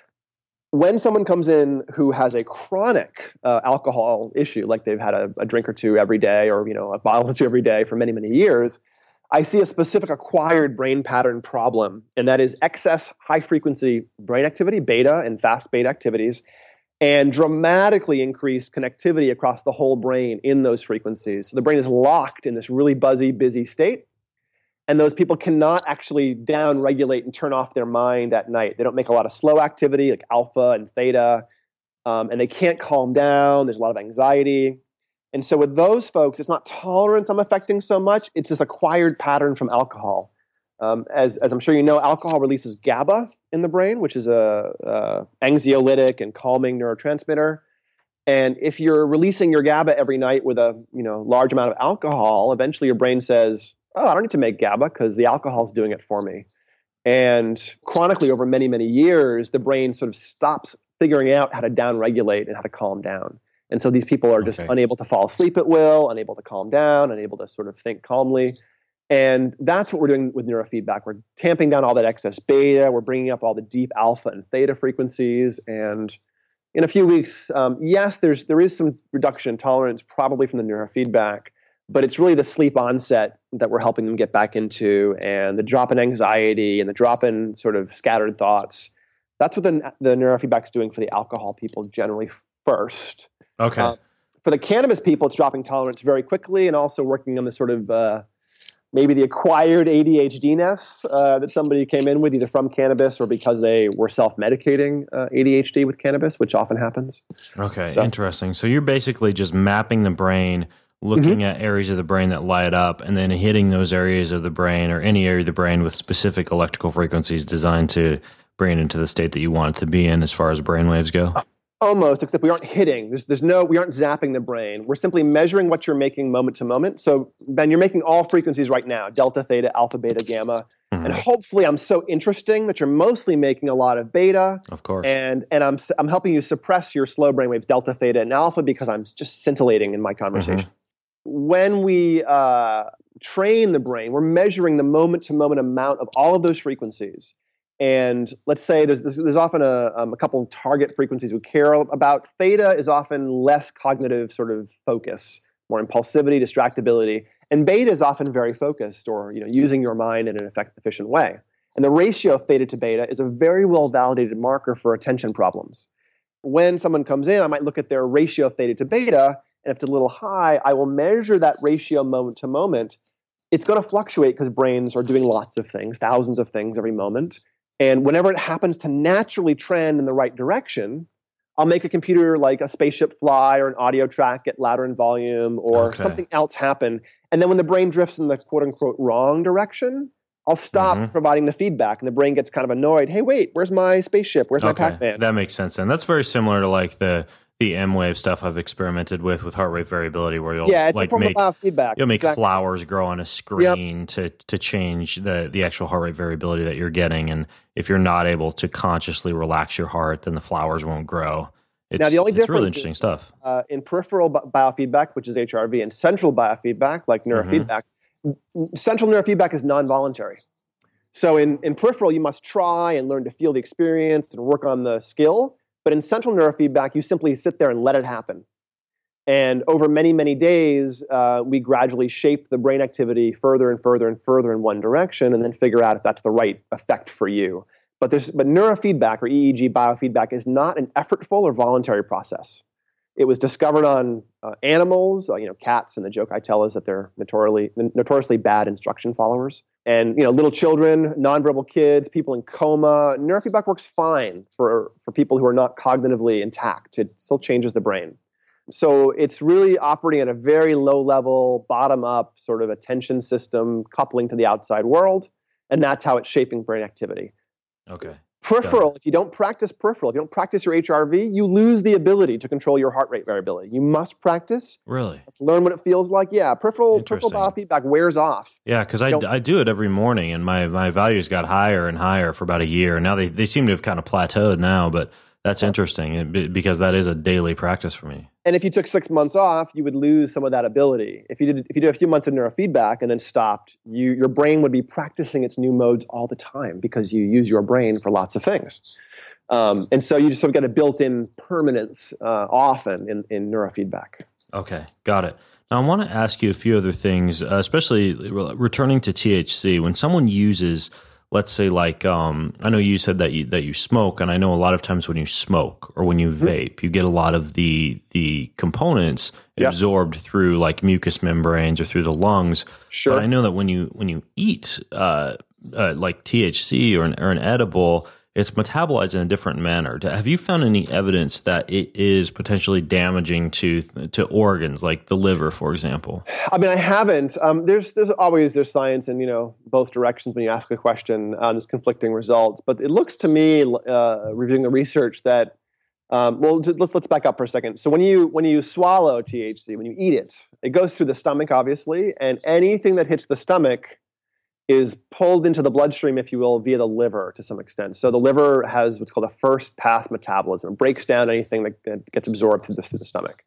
When someone comes in who has a chronic uh, alcohol issue, like they've had a, a drink or two every day or, you know, a bottle or two every day for many, many years, I see a specific acquired brain pattern problem, and that is excess high-frequency brain activity, beta and fast beta activities, and dramatically increased connectivity across the whole brain in those frequencies. So the brain is locked in this really buzzy, busy state, and those people cannot actually down-regulate and turn off their mind at night. They don't make a lot of slow activity like alpha and theta, um, and they can't calm down. There's a lot of anxiety. And so with those folks, it's not tolerance I'm affecting so much. It's this acquired pattern from alcohol. Um, as, as I'm sure you know, alcohol releases GABA in the brain, which is a, a anxiolytic and calming neurotransmitter. And if you're releasing your GABA every night with a you know large amount of alcohol, eventually your brain says, oh, I don't need to make GABA because the alcohol is doing it for me. And chronically, over many, many years, the brain sort of stops figuring out how to downregulate and how to calm down. And so these people are just okay. unable to fall asleep at will, unable to calm down, unable to sort of think calmly. And that's what we're doing with neurofeedback. We're tamping down all that excess beta. We're bringing up all the deep alpha and theta frequencies. And in a few weeks, um, yes, there's there is some reduction in tolerance, probably from the neurofeedback, but it's really the sleep onset that we're helping them get back into, and the drop in anxiety and the drop in sort of scattered thoughts. That's what the, the neurofeedback is doing for the alcohol people generally first. Okay. Uh, for the cannabis people, it's dropping tolerance very quickly and also working on the sort of uh, maybe the acquired A D H D-ness uh, that somebody came in with either from cannabis or because they were self-medicating uh, A D H D with cannabis, which often happens. Okay, so. Interesting. So you're basically just mapping the brain, looking mm-hmm. at areas of the brain that light up, and then hitting those areas of the brain or any area of the brain with specific electrical frequencies designed to bring it into the state that you want it to be in as far as brain waves go? Almost, except we aren't hitting. There's, there's no, we aren't zapping the brain. We're simply measuring what you're making moment to moment. So, Ben, you're making all frequencies right now, delta, theta, alpha, beta, gamma. Mm-hmm. And hopefully I'm so interesting that you're mostly making a lot of beta. Of course. And and I'm I'm helping you suppress your slow brain waves, delta, theta, and alpha, because I'm just scintillating in my conversation. Mm-hmm. When we uh, train the brain, we're measuring the moment-to-moment amount of all of those frequencies. And let's say there's there's often a, um, a couple of target frequencies we care about. Theta is often less cognitive sort of focus, more impulsivity, distractibility. And beta is often very focused, or you know, using your mind in an effective, efficient way. And the ratio of theta to beta is a very well-validated marker for attention problems. When someone comes in, I might look at their ratio of theta to beta, and if it's a little high, I will measure that ratio moment to moment. It's going to fluctuate because brains are doing lots of things, thousands of things every moment. And whenever it happens to naturally trend in the right direction, I'll make a computer like a spaceship fly or an audio track get louder in volume or okay. something else happen. And then when the brain drifts in the quote unquote wrong direction, I'll stop mm-hmm. providing the feedback and the brain gets kind of annoyed. Hey, wait, where's my spaceship? Where's okay. my Pac-Man? That makes sense. And that's very similar to like the the M-wave stuff I've experimented with with heart rate variability, where you'll yeah, it's like a form make of biofeedback. You'll make exactly. flowers grow on a screen yep. to to change the the actual heart rate variability that you're getting, and if you're not able to consciously relax your heart, then the flowers won't grow. It's, now the only it's difference really interesting is, stuff. Uh, in peripheral bi- biofeedback, which is H R V, and central biofeedback, like neurofeedback, mm-hmm. central neurofeedback is non-voluntary. So in, in peripheral, you must try and learn to feel the experience and work on the skill. But in central neurofeedback, you simply sit there and let it happen. And over many, many days, uh, we gradually shape the brain activity further and further and further in one direction, and then figure out if that's the right effect for you. But there's but neurofeedback, or E E G biofeedback, is not an effortful or voluntary process. It was discovered on uh, animals, uh, you know, cats, and the joke I tell is that they're notoriously notoriously bad instruction followers. And you know, little children, nonverbal kids, people in coma. Neurofeedback works fine for, for people who are not cognitively intact. It still changes the brain. So it's really operating at a very low level, bottom up sort of attention system, coupling to the outside world, and that's how it's shaping brain activity. Okay. Peripheral, if you don't practice peripheral, if you don't practice your H R V, you lose the ability to control your heart rate variability. You must practice. Really? Let's learn what it feels like. Yeah, peripheral peripheral biofeedback wears off. Yeah, because I, I do it every morning, and my, my values got higher and higher for about a year. Now they, they seem to have kind of plateaued now, but that's interesting because that is a daily practice for me. And if you took six months off, you would lose some of that ability. If you did, if you did a few months of neurofeedback and then stopped, you your brain would be practicing its new modes all the time because you use your brain for lots of things. Um, and so you just sort of get a built-in permanence uh, often in, in neurofeedback. Okay, got it. Now I want to ask you a few other things, uh, especially returning to T H C. When someone uses, let's say, like um, I know you said that you that you smoke, and I know a lot of times when you smoke or when you vape, you get a lot of the the components yep. absorbed through like mucous membranes or through the lungs. Sure. But I know that when you when you eat uh, uh, like T H C or an, or an edible, it's metabolized in a different manner. Have you found any evidence that it is potentially damaging to to organs, like the liver, for example? I mean, I haven't. Um, there's there's always there's science in you know both directions when you ask a question. Um, there's conflicting results, but it looks to me, uh, reviewing the research, that Um, well, let's let's back up for a second. So when you when you swallow T H C, when you eat it, it goes through the stomach, obviously, and anything that hits the stomach is pulled into the bloodstream, if you will, via the liver to some extent. So the liver has what's called a first path metabolism. It breaks down anything that, that gets absorbed through the, through the stomach.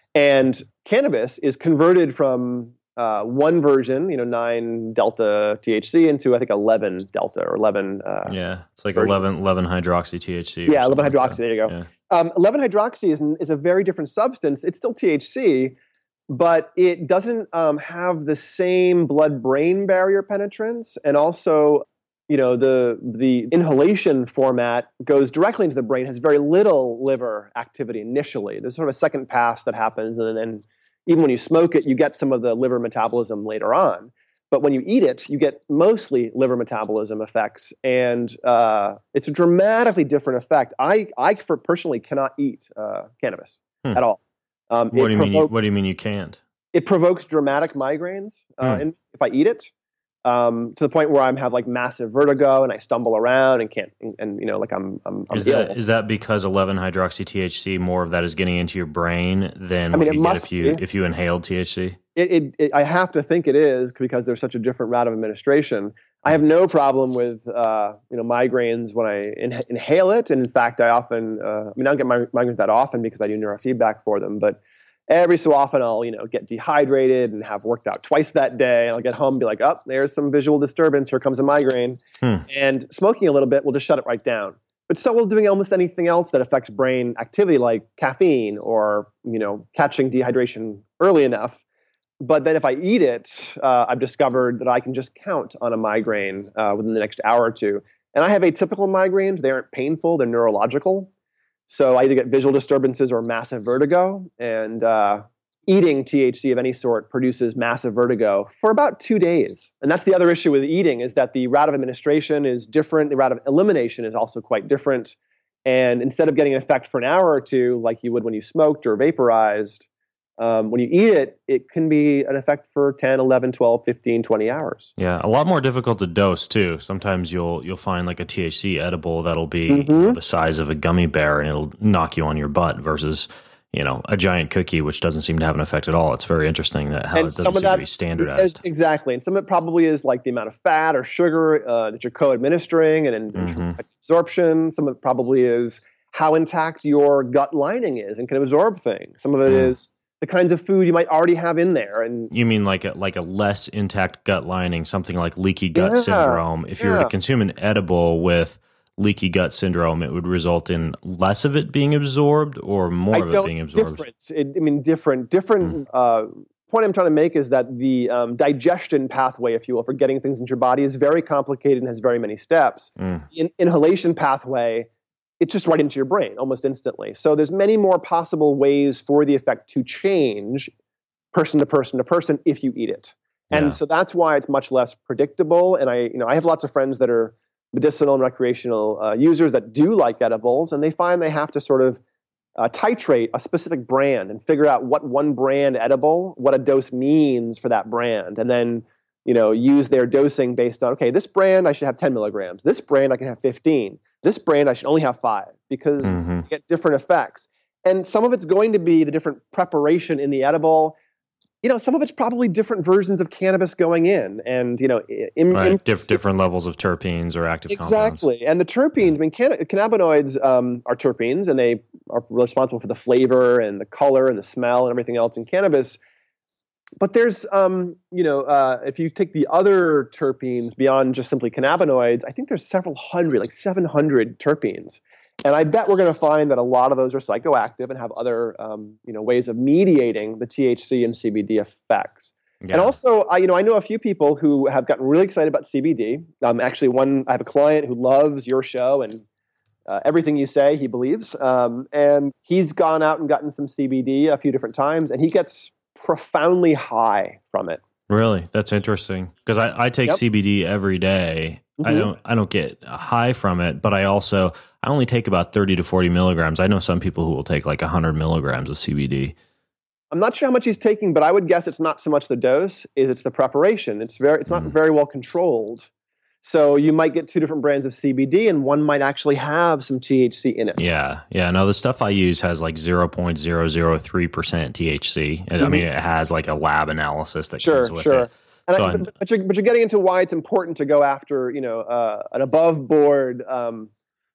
And cannabis is converted from uh, one version, you know, nine delta T H C into, I think, eleven delta or eleven. Uh, yeah, it's like version. eleven, eleven hydroxy T H C. Yeah, eleven hydroxy. Like there you go. Yeah. Um, eleven hydroxy is, is a very different substance. It's still T H C, but it doesn't um, have the same blood-brain barrier penetrance, and also, you know, the the inhalation format goes directly into the brain, has very little liver activity initially. There's sort of a second pass that happens, and then even when you smoke it, you get some of the liver metabolism later on. But when you eat it, you get mostly liver metabolism effects, and uh, it's a dramatically different effect. I, I for personally cannot eat uh, cannabis hmm. at all. Um, what do you provo- mean? You, what do you mean you can't? It provokes dramatic migraines, uh, hmm. and if I eat it, um, to the point where I have like massive vertigo and I stumble around and can't, and, and you know, like I'm, I'm, I'm is ill. that is that because eleven hydroxy T H C, more of that is getting into your brain than I mean, what it you must get if you be. if you inhaled T H C? It, it, it, I have to think it is, because there's such a different route of administration. I have no problem with uh, you know, migraines when I in, inhale it. And in fact, I often, uh, I mean, I don't get my, migraines that often because I do neurofeedback for them. But every so often, I'll, you know, get dehydrated and have worked out twice that day. And I'll get home and be like, oh, there's some visual disturbance. Here comes a migraine. Hmm. And smoking a little bit will just shut it right down. But so will doing almost anything else that affects brain activity, like caffeine or, you know, catching dehydration early enough. But then if I eat it, uh, I've discovered that I can just count on a migraine uh, within the next hour or two. And I have atypical migraines. They aren't painful. They're neurological. So I either get visual disturbances or massive vertigo. And uh, eating T H C of any sort produces massive vertigo for about two days. And that's the other issue with eating, is that the route of administration is different. The route of elimination is also quite different. And instead of getting an effect for an hour or two, like you would when you smoked or vaporized, Um, when you eat it, it can be an effect for ten, eleven, twelve, fifteen, twenty hours. Yeah, a lot more difficult to dose too. Sometimes you'll you'll find like a T H C edible that'll be mm-hmm. you know, the size of a gummy bear, and it'll knock you on your butt, versus, you know, a giant cookie, which doesn't seem to have an effect at all. It's very interesting that how and it doesn't seem that, to be standardized. Exactly. And some of it probably is like the amount of fat or sugar uh, that you're co-administering and, and mm-hmm. absorption. Some of it probably is how intact your gut lining is and can absorb things. Some of it mm. is the kinds of food you might already have in there. And you mean like a, like a less intact gut lining, something like leaky gut yeah, syndrome. If yeah. you were to consume an edible with leaky gut syndrome, it would result in less of it being absorbed or more I of don't, it being absorbed? Different. It, I mean, different. Different. Mm. Uh, point I'm trying to make is that the um, digestion pathway, if you will, for getting things into your body is very complicated and has very many steps. Mm. In, inhalation pathway, it's just right into your brain almost instantly. So there's many more possible ways for the effect to change person to person to person if you eat it. And yeah. so that's why it's much less predictable. And I, you know, I have lots of friends that are medicinal and recreational uh, users that do like edibles, and they find they have to sort of uh, titrate a specific brand and figure out what one brand edible, what a dose means for that brand. And then, you know, use their dosing based on, okay, this brand I should have ten milligrams. This brand I can have fifteen. This brand I should only have five, because mm-hmm. you get different effects. And some of it's going to be the different preparation in the edible. You know, some of it's probably different versions of cannabis going in, and you know, in, right. in, Dif- different levels of terpenes or active exactly. compounds. Exactly, and the terpenes. I mean, canna- cannabinoids um, are terpenes, and they are responsible for the flavor and the color and the smell and everything else in cannabis. But there's, um, you know, uh, if you take the other terpenes beyond just simply cannabinoids, I think there's several hundred, like seven hundred terpenes. And I bet we're going to find that a lot of those are psychoactive and have other, um, you know, ways of mediating the T H C and C B D effects. Yeah. And also, I, you know, I know a few people who have gotten really excited about C B D. Um, actually, one, I have a client who loves your show and uh, everything you say, he believes. Um, and he's gone out and gotten some C B D a few different times, and he gets profoundly high from it. Really? That's interesting. Because I, I take yep. C B D every day. Mm-hmm. I don't I don't get high from it, but I also, I only take about thirty to forty milligrams. I know some people who will take like one hundred milligrams of C B D. I'm not sure how much he's taking, but I would guess it's not so much the dose, is it's the preparation. It's very, it's not mm. very well controlled. So you might get two different brands of C B D, and one might actually have some T H C in it. Yeah, yeah. No, the stuff I use has like zero point zero zero three percent T H C. Mm-hmm. I mean, it has like a lab analysis that sure, comes with sure. it. And so I, but, but, you're, but you're getting into why it's important to go after, you know, uh, an above-board um,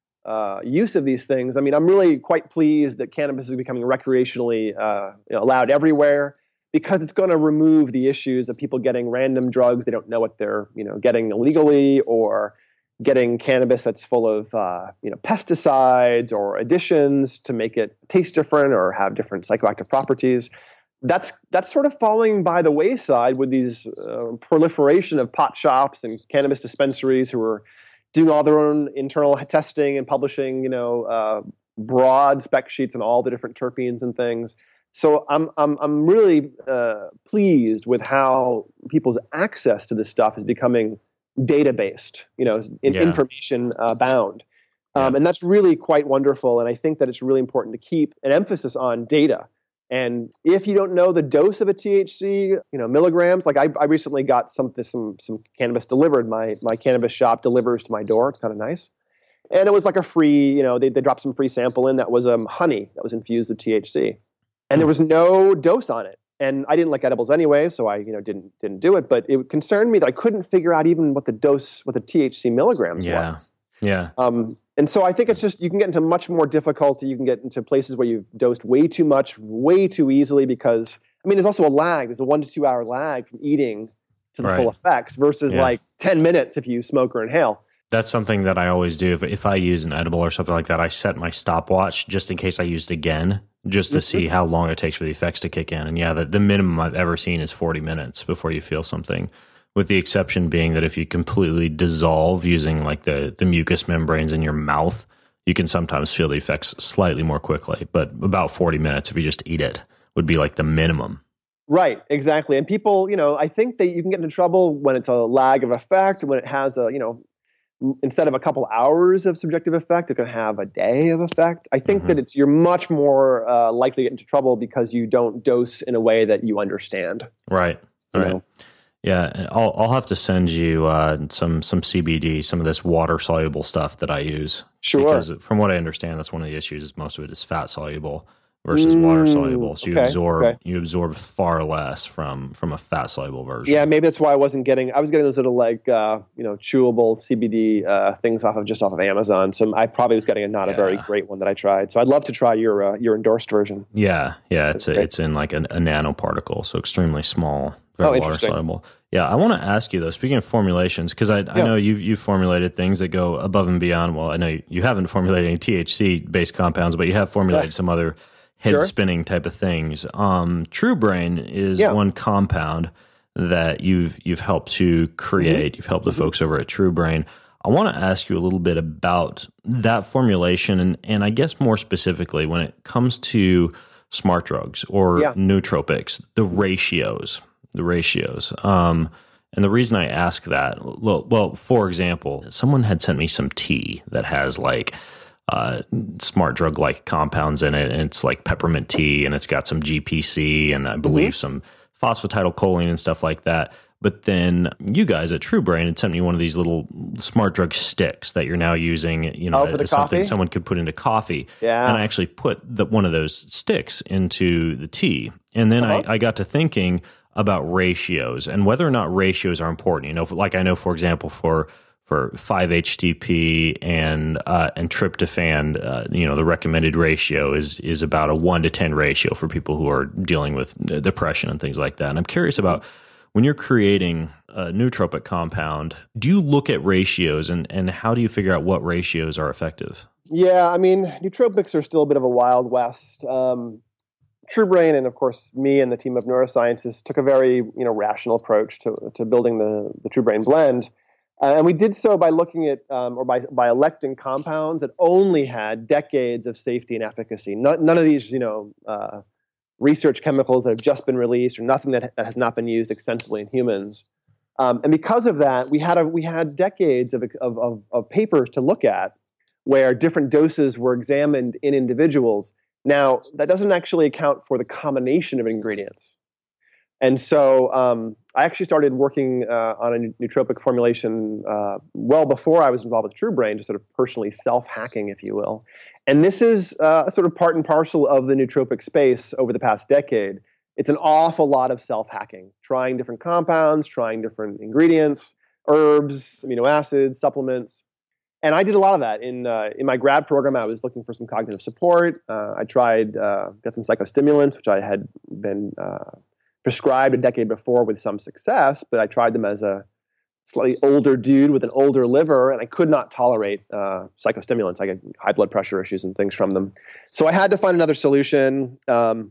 uh, use of these things. I mean, I'm really quite pleased that cannabis is becoming recreationally uh, you know, allowed everywhere, because it's going to remove the issues of people getting random drugs they don't know what they're, you know, getting illegally, or getting cannabis that's full of, uh, you know, pesticides or additions to make it taste different or have different psychoactive properties. That's that's sort of falling by the wayside with these uh, proliferation of pot shops and cannabis dispensaries who are doing all their own internal testing and publishing, you know, uh, broad spec sheets on all the different terpenes and things. So I'm I'm I'm really uh, pleased with how people's access to this stuff is becoming data based, you know, in, yeah. information uh, bound, um, yeah. and that's really quite wonderful. And I think that it's really important to keep an emphasis on data. And if you don't know the dose of a T H C, you know, milligrams, like I, I recently got some some some cannabis delivered. My my cannabis shop delivers to my door. It's kind of nice. And it was like a free, you know, they they dropped some free sample in that was um, honey that was infused with T H C. And there was no dose on it. And I didn't like edibles anyway, so I, you know, didn't didn't do it. But it concerned me that I couldn't figure out even what the dose, what the T H C milligrams yeah. was. Yeah. Um, and so I think it's just, you can get into much more difficulty. You can get into places where you've dosed way too much, way too easily, because, I mean, there's also a lag. There's a one to two hour lag from eating to the right. full effects versus yeah. like ten minutes if you smoke or inhale. That's something that I always do. If, if I use an edible or something like that, I set my stopwatch just in case I use it again, just to see how long it takes for the effects to kick in. And yeah, the, the minimum I've ever seen is forty minutes before you feel something, with the exception being that if you completely dissolve using like the, the mucous membranes in your mouth, you can sometimes feel the effects slightly more quickly. But about forty minutes, if you just eat it, would be like the minimum. Right, exactly. And people, you know, I think that you can get into trouble when it's a lag of effect, when it has a, you know, instead of a couple hours of subjective effect, it can have a day of effect. I think mm-hmm. that it's you're much more uh, likely to get into trouble because you don't dose in a way that you understand. Right. You right. know? Yeah, I'll I'll have to send you uh, some some C B D, some of this water soluble stuff that I use. Sure. Because from what I understand, that's one of the issues. Is most of it is fat soluble versus mm, water soluble. So you okay, absorb okay. you absorb far less from from a fat soluble version. Yeah, maybe that's why I wasn't getting. I was getting those little like uh, you know chewable C B D uh, things off of just off of Amazon. So I probably was getting a not yeah. a very great one that I tried. So I'd love to try your uh, your endorsed version. Yeah, yeah, it's a, it's in like a, a nanoparticle, so extremely small, very oh, water soluble. Yeah, I want to ask you though. Speaking of formulations, because I, yeah. I know you've you've formulated things that go above and beyond. Well, I know you haven't formulated any T H C based compounds, but you have formulated yeah. some other head sure. spinning type of things. Um, TrueBrain is yeah. one compound that you've you've helped to create. Mm-hmm. You've helped the mm-hmm. folks over at TrueBrain. I want to ask you a little bit about that formulation, and and I guess more specifically when it comes to smart drugs or yeah. nootropics, the ratios. The ratios. Um, and the reason I ask that, well, well, for example, someone had sent me some tea that has like uh, smart drug-like compounds in it, and it's like peppermint tea, and it's got some G P C, and I believe mm-hmm. some phosphatidylcholine and stuff like that. But then you guys at TrueBrain had sent me one of these little smart drug sticks that you're now using, you know, oh, for the as something coffee? someone could put into coffee. Yeah. And I actually put the, one of those sticks into the tea. And then uh-huh. I, I got to thinking about ratios and whether or not ratios are important. You know, like I know, for example, for for five H T P and uh, and tryptophan, uh, you know, the recommended ratio is is about a one to ten ratio for people who are dealing with depression and things like that. And I'm curious about when you're creating a nootropic compound, do you look at ratios and, and how do you figure out what ratios are effective? Yeah, I mean, nootropics are still a bit of a wild west. Um, TrueBrain and, of course, me and the team of neuroscientists took a very, you know, rational approach to, to building the, the TrueBrain blend. Uh, and we did so by looking at, um, or by, by electing compounds that only had decades of safety and efficacy. Not, none of these, you know, uh, research chemicals that have just been released or nothing that, that has not been used extensively in humans. Um, and because of that, we had, a, we had decades of, of, of, of papers to look at where different doses were examined in individuals. Now, that doesn't actually account for the combination of ingredients. And so um, I actually started working uh, on a nootropic formulation uh, well before I was involved with TrueBrain, just sort of personally self-hacking, if you will. And this is uh, sort of part and parcel of the nootropic space over the past decade. It's an awful lot of self-hacking, trying different compounds, trying different ingredients, herbs, amino acids, supplements. And I did a lot of that. In uh, in my grad program, I was looking for some cognitive support. Uh, I tried, uh, got some psychostimulants, which I had been uh, prescribed a decade before with some success, but I tried them as a slightly older dude with an older liver, and I could not tolerate uh, psychostimulants. I get high blood pressure issues and things from them. So I had to find another solution. Um,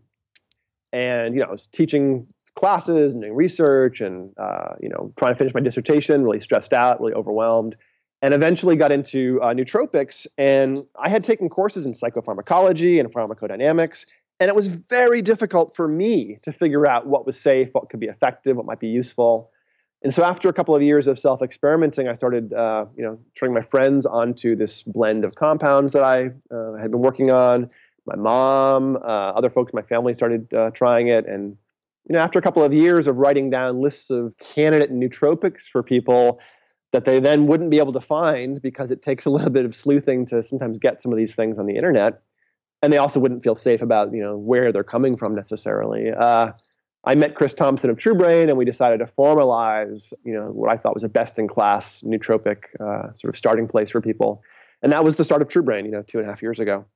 and, you know, I was teaching classes and doing research and, uh, you know, trying to finish my dissertation, really stressed out, really overwhelmed. And eventually got into uh, nootropics, and I had taken courses in psychopharmacology and pharmacodynamics, and it was very difficult for me to figure out what was safe, what could be effective, what might be useful. And so after a couple of years of self-experimenting, I started uh, you know, turning my friends onto this blend of compounds that I uh, had been working on. My mom, uh, other folks in my family started uh, trying it, and you know, after a couple of years of writing down lists of candidate nootropics for people that they then wouldn't be able to find because it takes a little bit of sleuthing to sometimes get some of these things on the internet. And they also wouldn't feel safe about, you know, where they're coming from necessarily. Uh, I met Chris Thompson of TrueBrain, and we decided to formalize, you know, what I thought was a best-in-class nootropic uh, sort of starting place for people. And that was the start of TrueBrain, you know, two and a half years ago.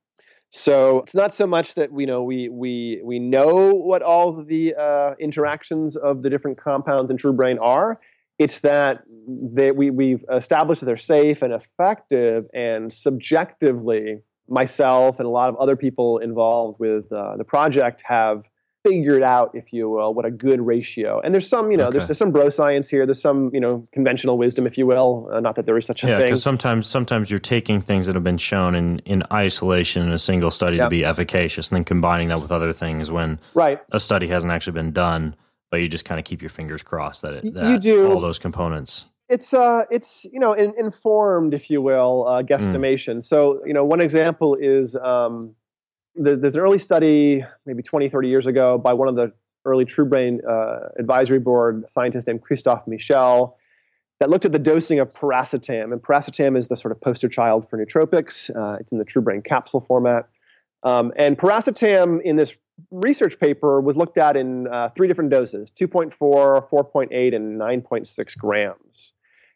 So it's not so much that we know we we we know what all of the uh, interactions of the different compounds in TrueBrain are. It's that they, we, we've established that they're safe and effective, and subjectively, myself and a lot of other people involved with uh, the project have figured out, if you will, what a good ratio. And there's some, you know, okay. there's, there's some bro science here. There's some, you know, conventional wisdom, if you will. Uh, not that there is such a yeah, thing. Yeah, because sometimes, sometimes you're taking things that have been shown in, in isolation in a single study yep. to be efficacious, and then combining that with other things when right. a study hasn't actually been done. But you just kind of keep your fingers crossed that, it, that you do. all those components. It's uh, it's you know, in, informed, if you will, uh, guesstimation. Mm. So you know, one example is um, the, there's an early study, maybe twenty, thirty years ago, by one of the early TrueBrain uh, advisory board scientists named Christophe Michel, that looked at the dosing of piracetam. And piracetam is the sort of poster child for nootropics. Uh, it's in the TrueBrain capsule format. Um, and piracetam in this research paper was looked at in uh, three different doses, two point four, four point eight, and nine point six grams.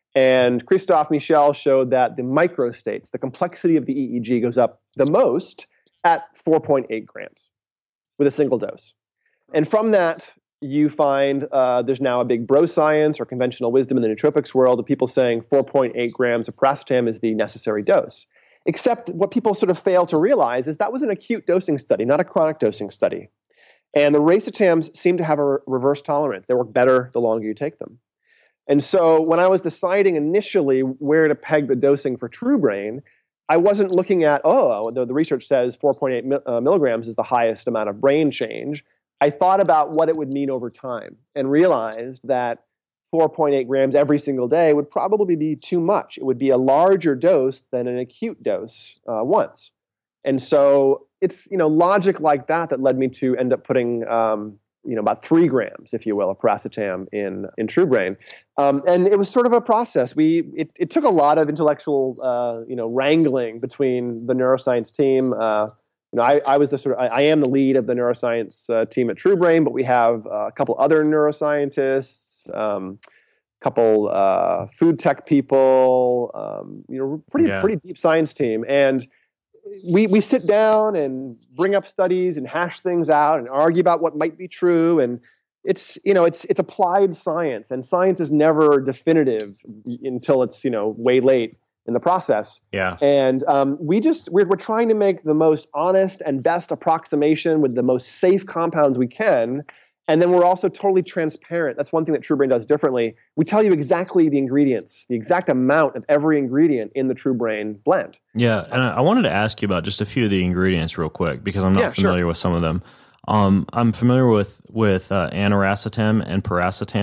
And Christophe Michel showed that the microstates, the complexity of the E E G, goes up the most at four point eight grams with a single dose. And from that, you find uh, there's now a big bro science or conventional wisdom in the nootropics world of people saying four point eight grams of piracetam is the necessary dose. Except what people sort of fail to realize is that was an acute dosing study, not a chronic dosing study. And the racetams seem to have a re- reverse tolerance. They work better the longer you take them. And so when I was deciding initially where to peg the dosing for TrueBrain, I wasn't looking at, oh, the, the research says four point eight uh, milligrams is the highest amount of brain change. I thought about what it would mean over time and realized that four point eight grams every single day would probably be too much. It would be a larger dose than an acute dose uh, once. And so it's, you know, logic like that that led me to end up putting, um, you know, about three grams, if you will, of piracetam in, in TrueBrain. Um, and it was sort of a process. We It, it took a lot of intellectual, uh, you know, wrangling between the neuroscience team. Uh, you know, I, I was the sort of, I, I am the lead of the neuroscience uh, team at TrueBrain, but we have uh, a couple other neuroscientists, Um, couple uh, food tech people, um, you know, pretty yeah. pretty deep science team, and we we sit down and bring up studies and hash things out and argue about what might be true, and it's you know it's it's applied science, and science is never definitive until it's you know way late in the process. Yeah, and um, we just we're we're trying to make the most honest and best approximation with the most safe compounds we can. And then we're also totally transparent. That's one thing that TrueBrain does differently. We tell you exactly the ingredients, the exact amount of every ingredient in the TrueBrain blend. Yeah, and I wanted to ask you about just a few of the ingredients real quick, because I'm not yeah, familiar sure. with some of them. Um, I'm familiar with, with uh, aniracetam and piracetam.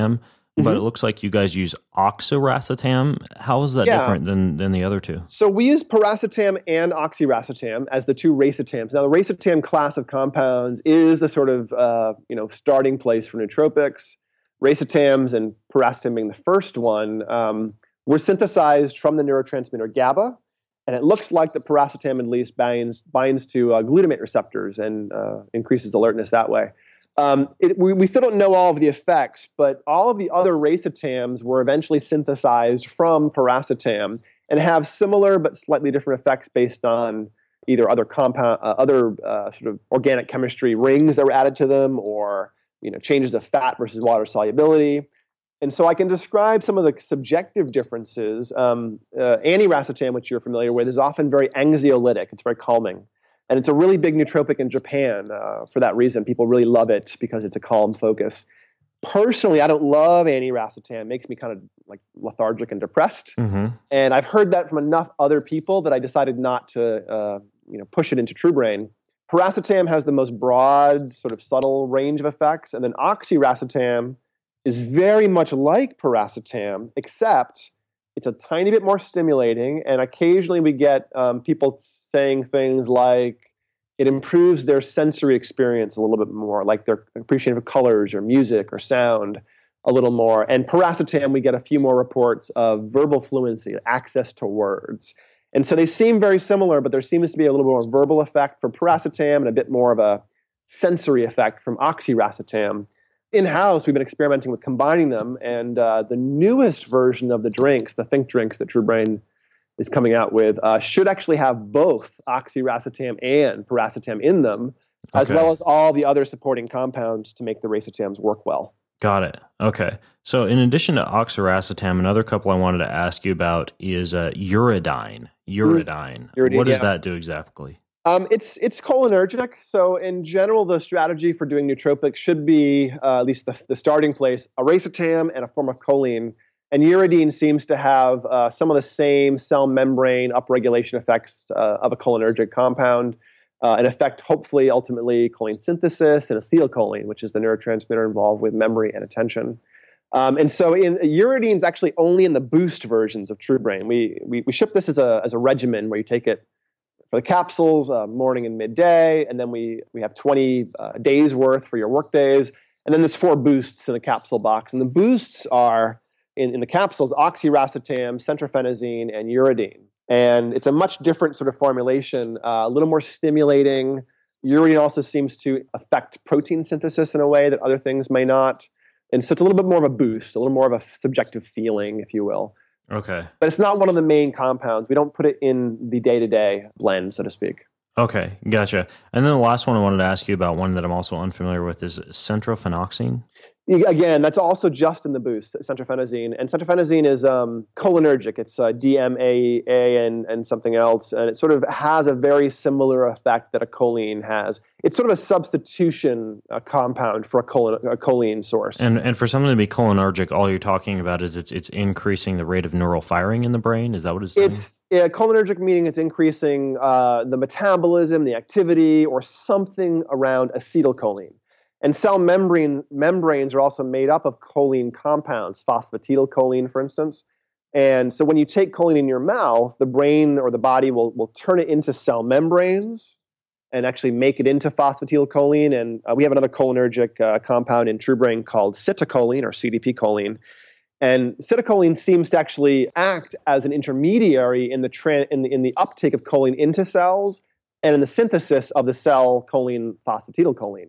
but Mhm. it looks like you guys use oxiracetam. How is that Yeah. different than, than the other two? So we use piracetam and oxiracetam as the two racetams. Now, the racetam class of compounds is a sort of uh, you know starting place for nootropics. Racetams and piracetam being the first one um, were synthesized from the neurotransmitter GABA, and it looks like the piracetam at least binds binds to uh, glutamate receptors and uh, increases alertness that way. Um, it, we, we still don't know all of the effects, but all of the other racetams were eventually synthesized from piracetam and have similar but slightly different effects based on either other compound, uh, other uh, sort of organic chemistry rings that were added to them, or you know changes of fat versus water solubility. And so I can describe some of the subjective differences. Um, uh, aniracetam, which you're familiar with, is often very anxiolytic. It's very calming. And it's a really big nootropic in Japan uh, for that reason. People really love it because it's a calm focus. Personally, I don't love aniracetam. It makes me kind of like lethargic and depressed. Mm-hmm. And I've heard that from enough other people that I decided not to uh, you know, push it into TrueBrain. Piracetam has the most broad, sort of subtle range of effects. And then oxiracetam is very much like piracetam, except it's a tiny bit more stimulating. And occasionally we get um, people saying things like it improves their sensory experience a little bit more, like their appreciation of colors or music or sound a little more. And piracetam, we get a few more reports of verbal fluency, access to words. And so they seem very similar, but there seems to be a little more verbal effect for piracetam and a bit more of a sensory effect from oxiracetam. In-house, we've been experimenting with combining them, and uh, the newest version of the drinks, the Think drinks that TrueBrain is coming out with, uh, should actually have both oxiracetam and piracetam in them, as Okay. well as all the other supporting compounds to make the racetams work well. Got it. Okay. So in addition to oxiracetam, another couple I wanted to ask you about is uh, uridine. Uridine. Uridine, What does yeah. that do exactly? Um, it's it's cholinergic. So in general, the strategy for doing nootropics should be, uh, at least the, the starting place, a racetam and a form of choline. And uridine seems to have uh, some of the same cell membrane upregulation effects uh, of a cholinergic compound, uh, and affect hopefully ultimately choline synthesis and acetylcholine, which is the neurotransmitter involved with memory and attention. Um, and so in uridine is actually only in the boost versions of TrueBrain. We, we we ship this as a as a regimen where you take it for the capsules, uh, morning and midday, and then we we have twenty uh, days worth for your work days, and then there's four boosts in the capsule box. And the boosts are in, in the capsules: oxiracetam, centrophenazine, and uridine. And it's a much different sort of formulation, uh, a little more stimulating. Uridine also seems to affect protein synthesis in a way that other things may not. And so it's a little bit more of a boost, a little more of a subjective feeling, if you will. Okay. But it's not one of the main compounds. We don't put it in the day-to-day blend, so to speak. Okay. Gotcha. And then the last one I wanted to ask you about, one that I'm also unfamiliar with, is centrophenoxine. Again, that's also just in the boost, centrophenazine. And centrophenazine is um, cholinergic. It's uh, D M A A and, and something else. And it sort of has a very similar effect that a choline has. It's sort of a substitution uh, compound for a, cholin, a choline source. And and for something to be cholinergic, all you're talking about is it's it's increasing the rate of neural firing in the brain? Is that what it's doing? It's yeah, cholinergic, meaning it's increasing uh, the metabolism, the activity, or something around acetylcholine. And cell membrane membranes are also made up of choline compounds, phosphatidylcholine, for instance. And so when you take choline in your mouth, the brain or the body will, will turn it into cell membranes and actually make it into phosphatidylcholine. And uh, we have another cholinergic uh, compound in TrueBrain called citicoline or C D P choline. And citicoline seems to actually act as an intermediary in the, tra- in the in the uptake of choline into cells and in the synthesis of the cell choline phosphatidylcholine.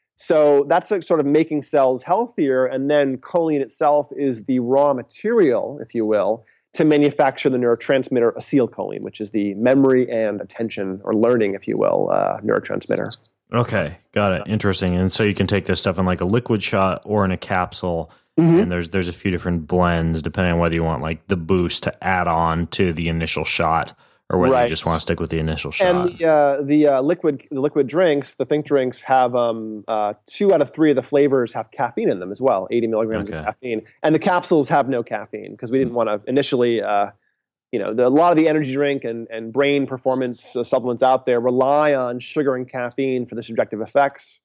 So that's like sort of making cells healthier, and then choline itself is the raw material, if you will, to manufacture the neurotransmitter acetylcholine, which is the memory and attention, or learning, if you will, uh, neurotransmitter. Okay, got it. Interesting. And so you can take this stuff in like a liquid shot or in a capsule, Mm-hmm. and there's there's a few different blends depending on whether you want like the boost to add on to the initial shot, or whether Right. you just want to stick with the initial shot. And the uh, the uh, liquid the liquid drinks, the Think drinks, have um, uh, two out of three of the flavors have caffeine in them as well, eighty milligrams Okay. of caffeine. And the capsules have no caffeine because we didn't want to initially, uh, you know, the, a lot of the energy drink and, and brain performance uh, supplements out there rely on sugar and caffeine for the subjective effects.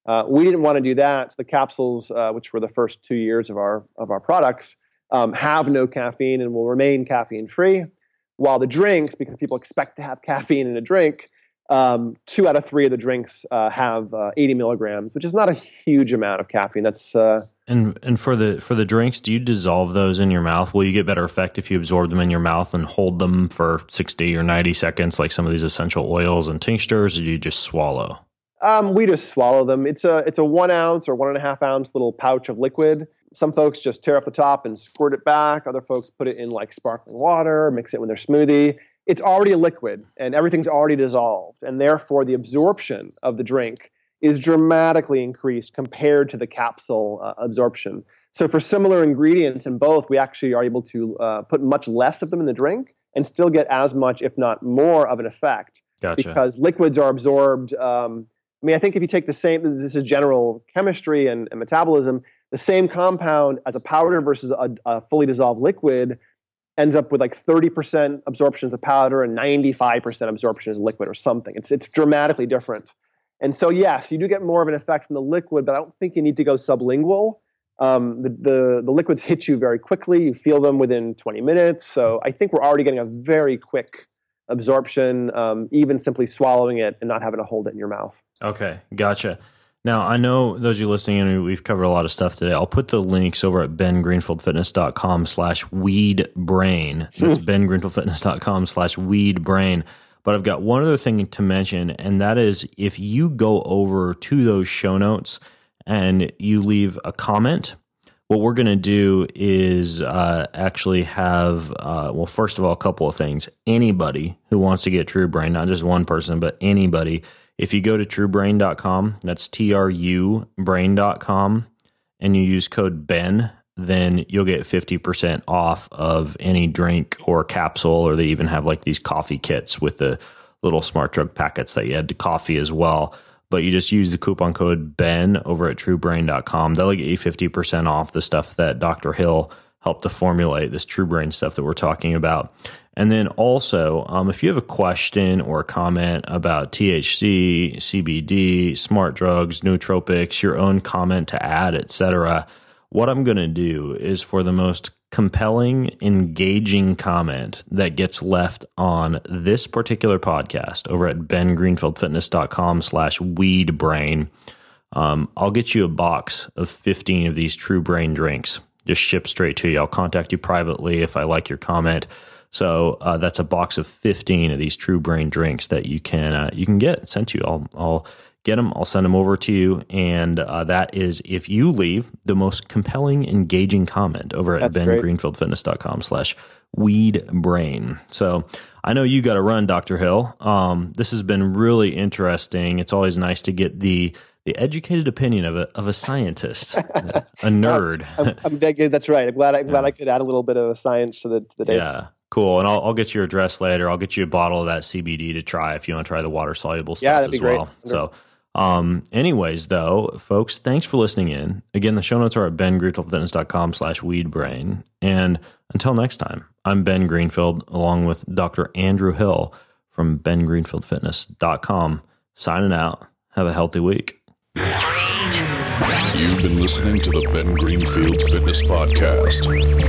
Uh, we didn't want to do that. So the capsules, uh, which were the first two years of our of our products, um, have no caffeine and will remain caffeine free. While the drinks, because people expect to have caffeine in a drink, um, two out of three of the drinks uh, have uh, eighty milligrams, which is not a huge amount of caffeine. That's uh, and and for the for the drinks, do you dissolve those in your mouth? Will you get better effect if you absorb them in your mouth and hold them for sixty or ninety seconds, like some of these essential oils and tinctures, or do you just swallow? Um, we just swallow them. It's a it's a one ounce or one and a half ounce little pouch of liquid. Some folks just tear off the top and squirt it back. Other folks put it in like sparkling water, mix it with their smoothie. It's already a liquid and everything's already dissolved. And therefore, the absorption of the drink is dramatically increased compared to the capsule uh, absorption. So for similar ingredients in both, we actually are able to uh, put much less of them in the drink and still get as much, if not more, of an effect. Gotcha. Because liquids are absorbed. Um, I mean, I think if you take the same, this is general chemistry and, and metabolism, the same compound as a powder versus a, a fully dissolved liquid ends up with like thirty percent absorption as a powder and ninety-five percent absorption as a liquid or something. It's it's dramatically different. And so, yes, you do get more of an effect from the liquid, but I don't think you need to go sublingual. Um, the, the, the liquids hit you very quickly. You feel them within twenty minutes. So I think we're already getting a very quick absorption, um, even simply swallowing it and not having to hold it in your mouth. Okay, gotcha. Now, I know those of you listening in, we've covered a lot of stuff today. I'll put the links over at bengreenfieldfitness.com slash weedbrain. That's bengreenfieldfitness.com slash weedbrain. But I've got one other thing to mention, and that is if you go over to those show notes and you leave a comment, what we're going to do is uh, actually have, uh, well, first of all, a couple of things. Anybody who wants to get True Brain, not just one person, but anybody, if you go to true brain dot com, that's T R U brain dot com, and you use code BEN, then you'll get fifty percent off of any drink or capsule, or they even have like these coffee kits with the little smart drug packets that you add to coffee as well. But you just use the coupon code BEN over at true brain dot com. That'll get you fifty percent off the stuff that Doctor Hill helped to formulate, this True Brain stuff that we're talking about. And then also, um, if you have a question or a comment about T H C, C B D, smart drugs, nootropics, your own comment to add, et cetera, what I'm going to do is for the most compelling, engaging comment that gets left on this particular podcast over at bengreenfieldfitness.com slash weedbrain, um, I'll get you a box of fifteen of these True Brain drinks. Just ship straight to you. I'll contact you privately if I like your comment. So uh, that's a box of fifteen of these True Brain drinks that you can uh, you can get sent to you. I'll I'll get them. I'll send them over to you, and uh, that is if you leave the most compelling, engaging comment over at bengreenfieldfitness.com slash weedbrain. So I know you got to run, Doctor Hill. Um, this has been really interesting. It's always nice to get the the educated opinion of a of a scientist, a nerd. I'm, I'm, I'm, that's right. I'm glad. I'm glad yeah. I could add a little bit of science to the to the day. Yeah. Cool, and I'll, I'll get your address later. I'll get you a bottle of that C B D to try if you want to try the water-soluble stuff yeah, that'd as be great. well. So, um, anyways, though, folks, thanks for listening in. Again, the show notes are at bengreenfieldfitness.com slash weedbrain. And until next time, I'm Ben Greenfield, along with Doctor Andrew Hill from ben greenfield fitness dot com, signing out. Have a healthy week. You've been listening to the Ben Greenfield Fitness Podcast.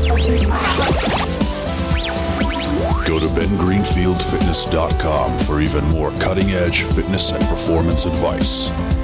Go to ben greenfield fitness dot com for even more cutting-edge fitness and performance advice.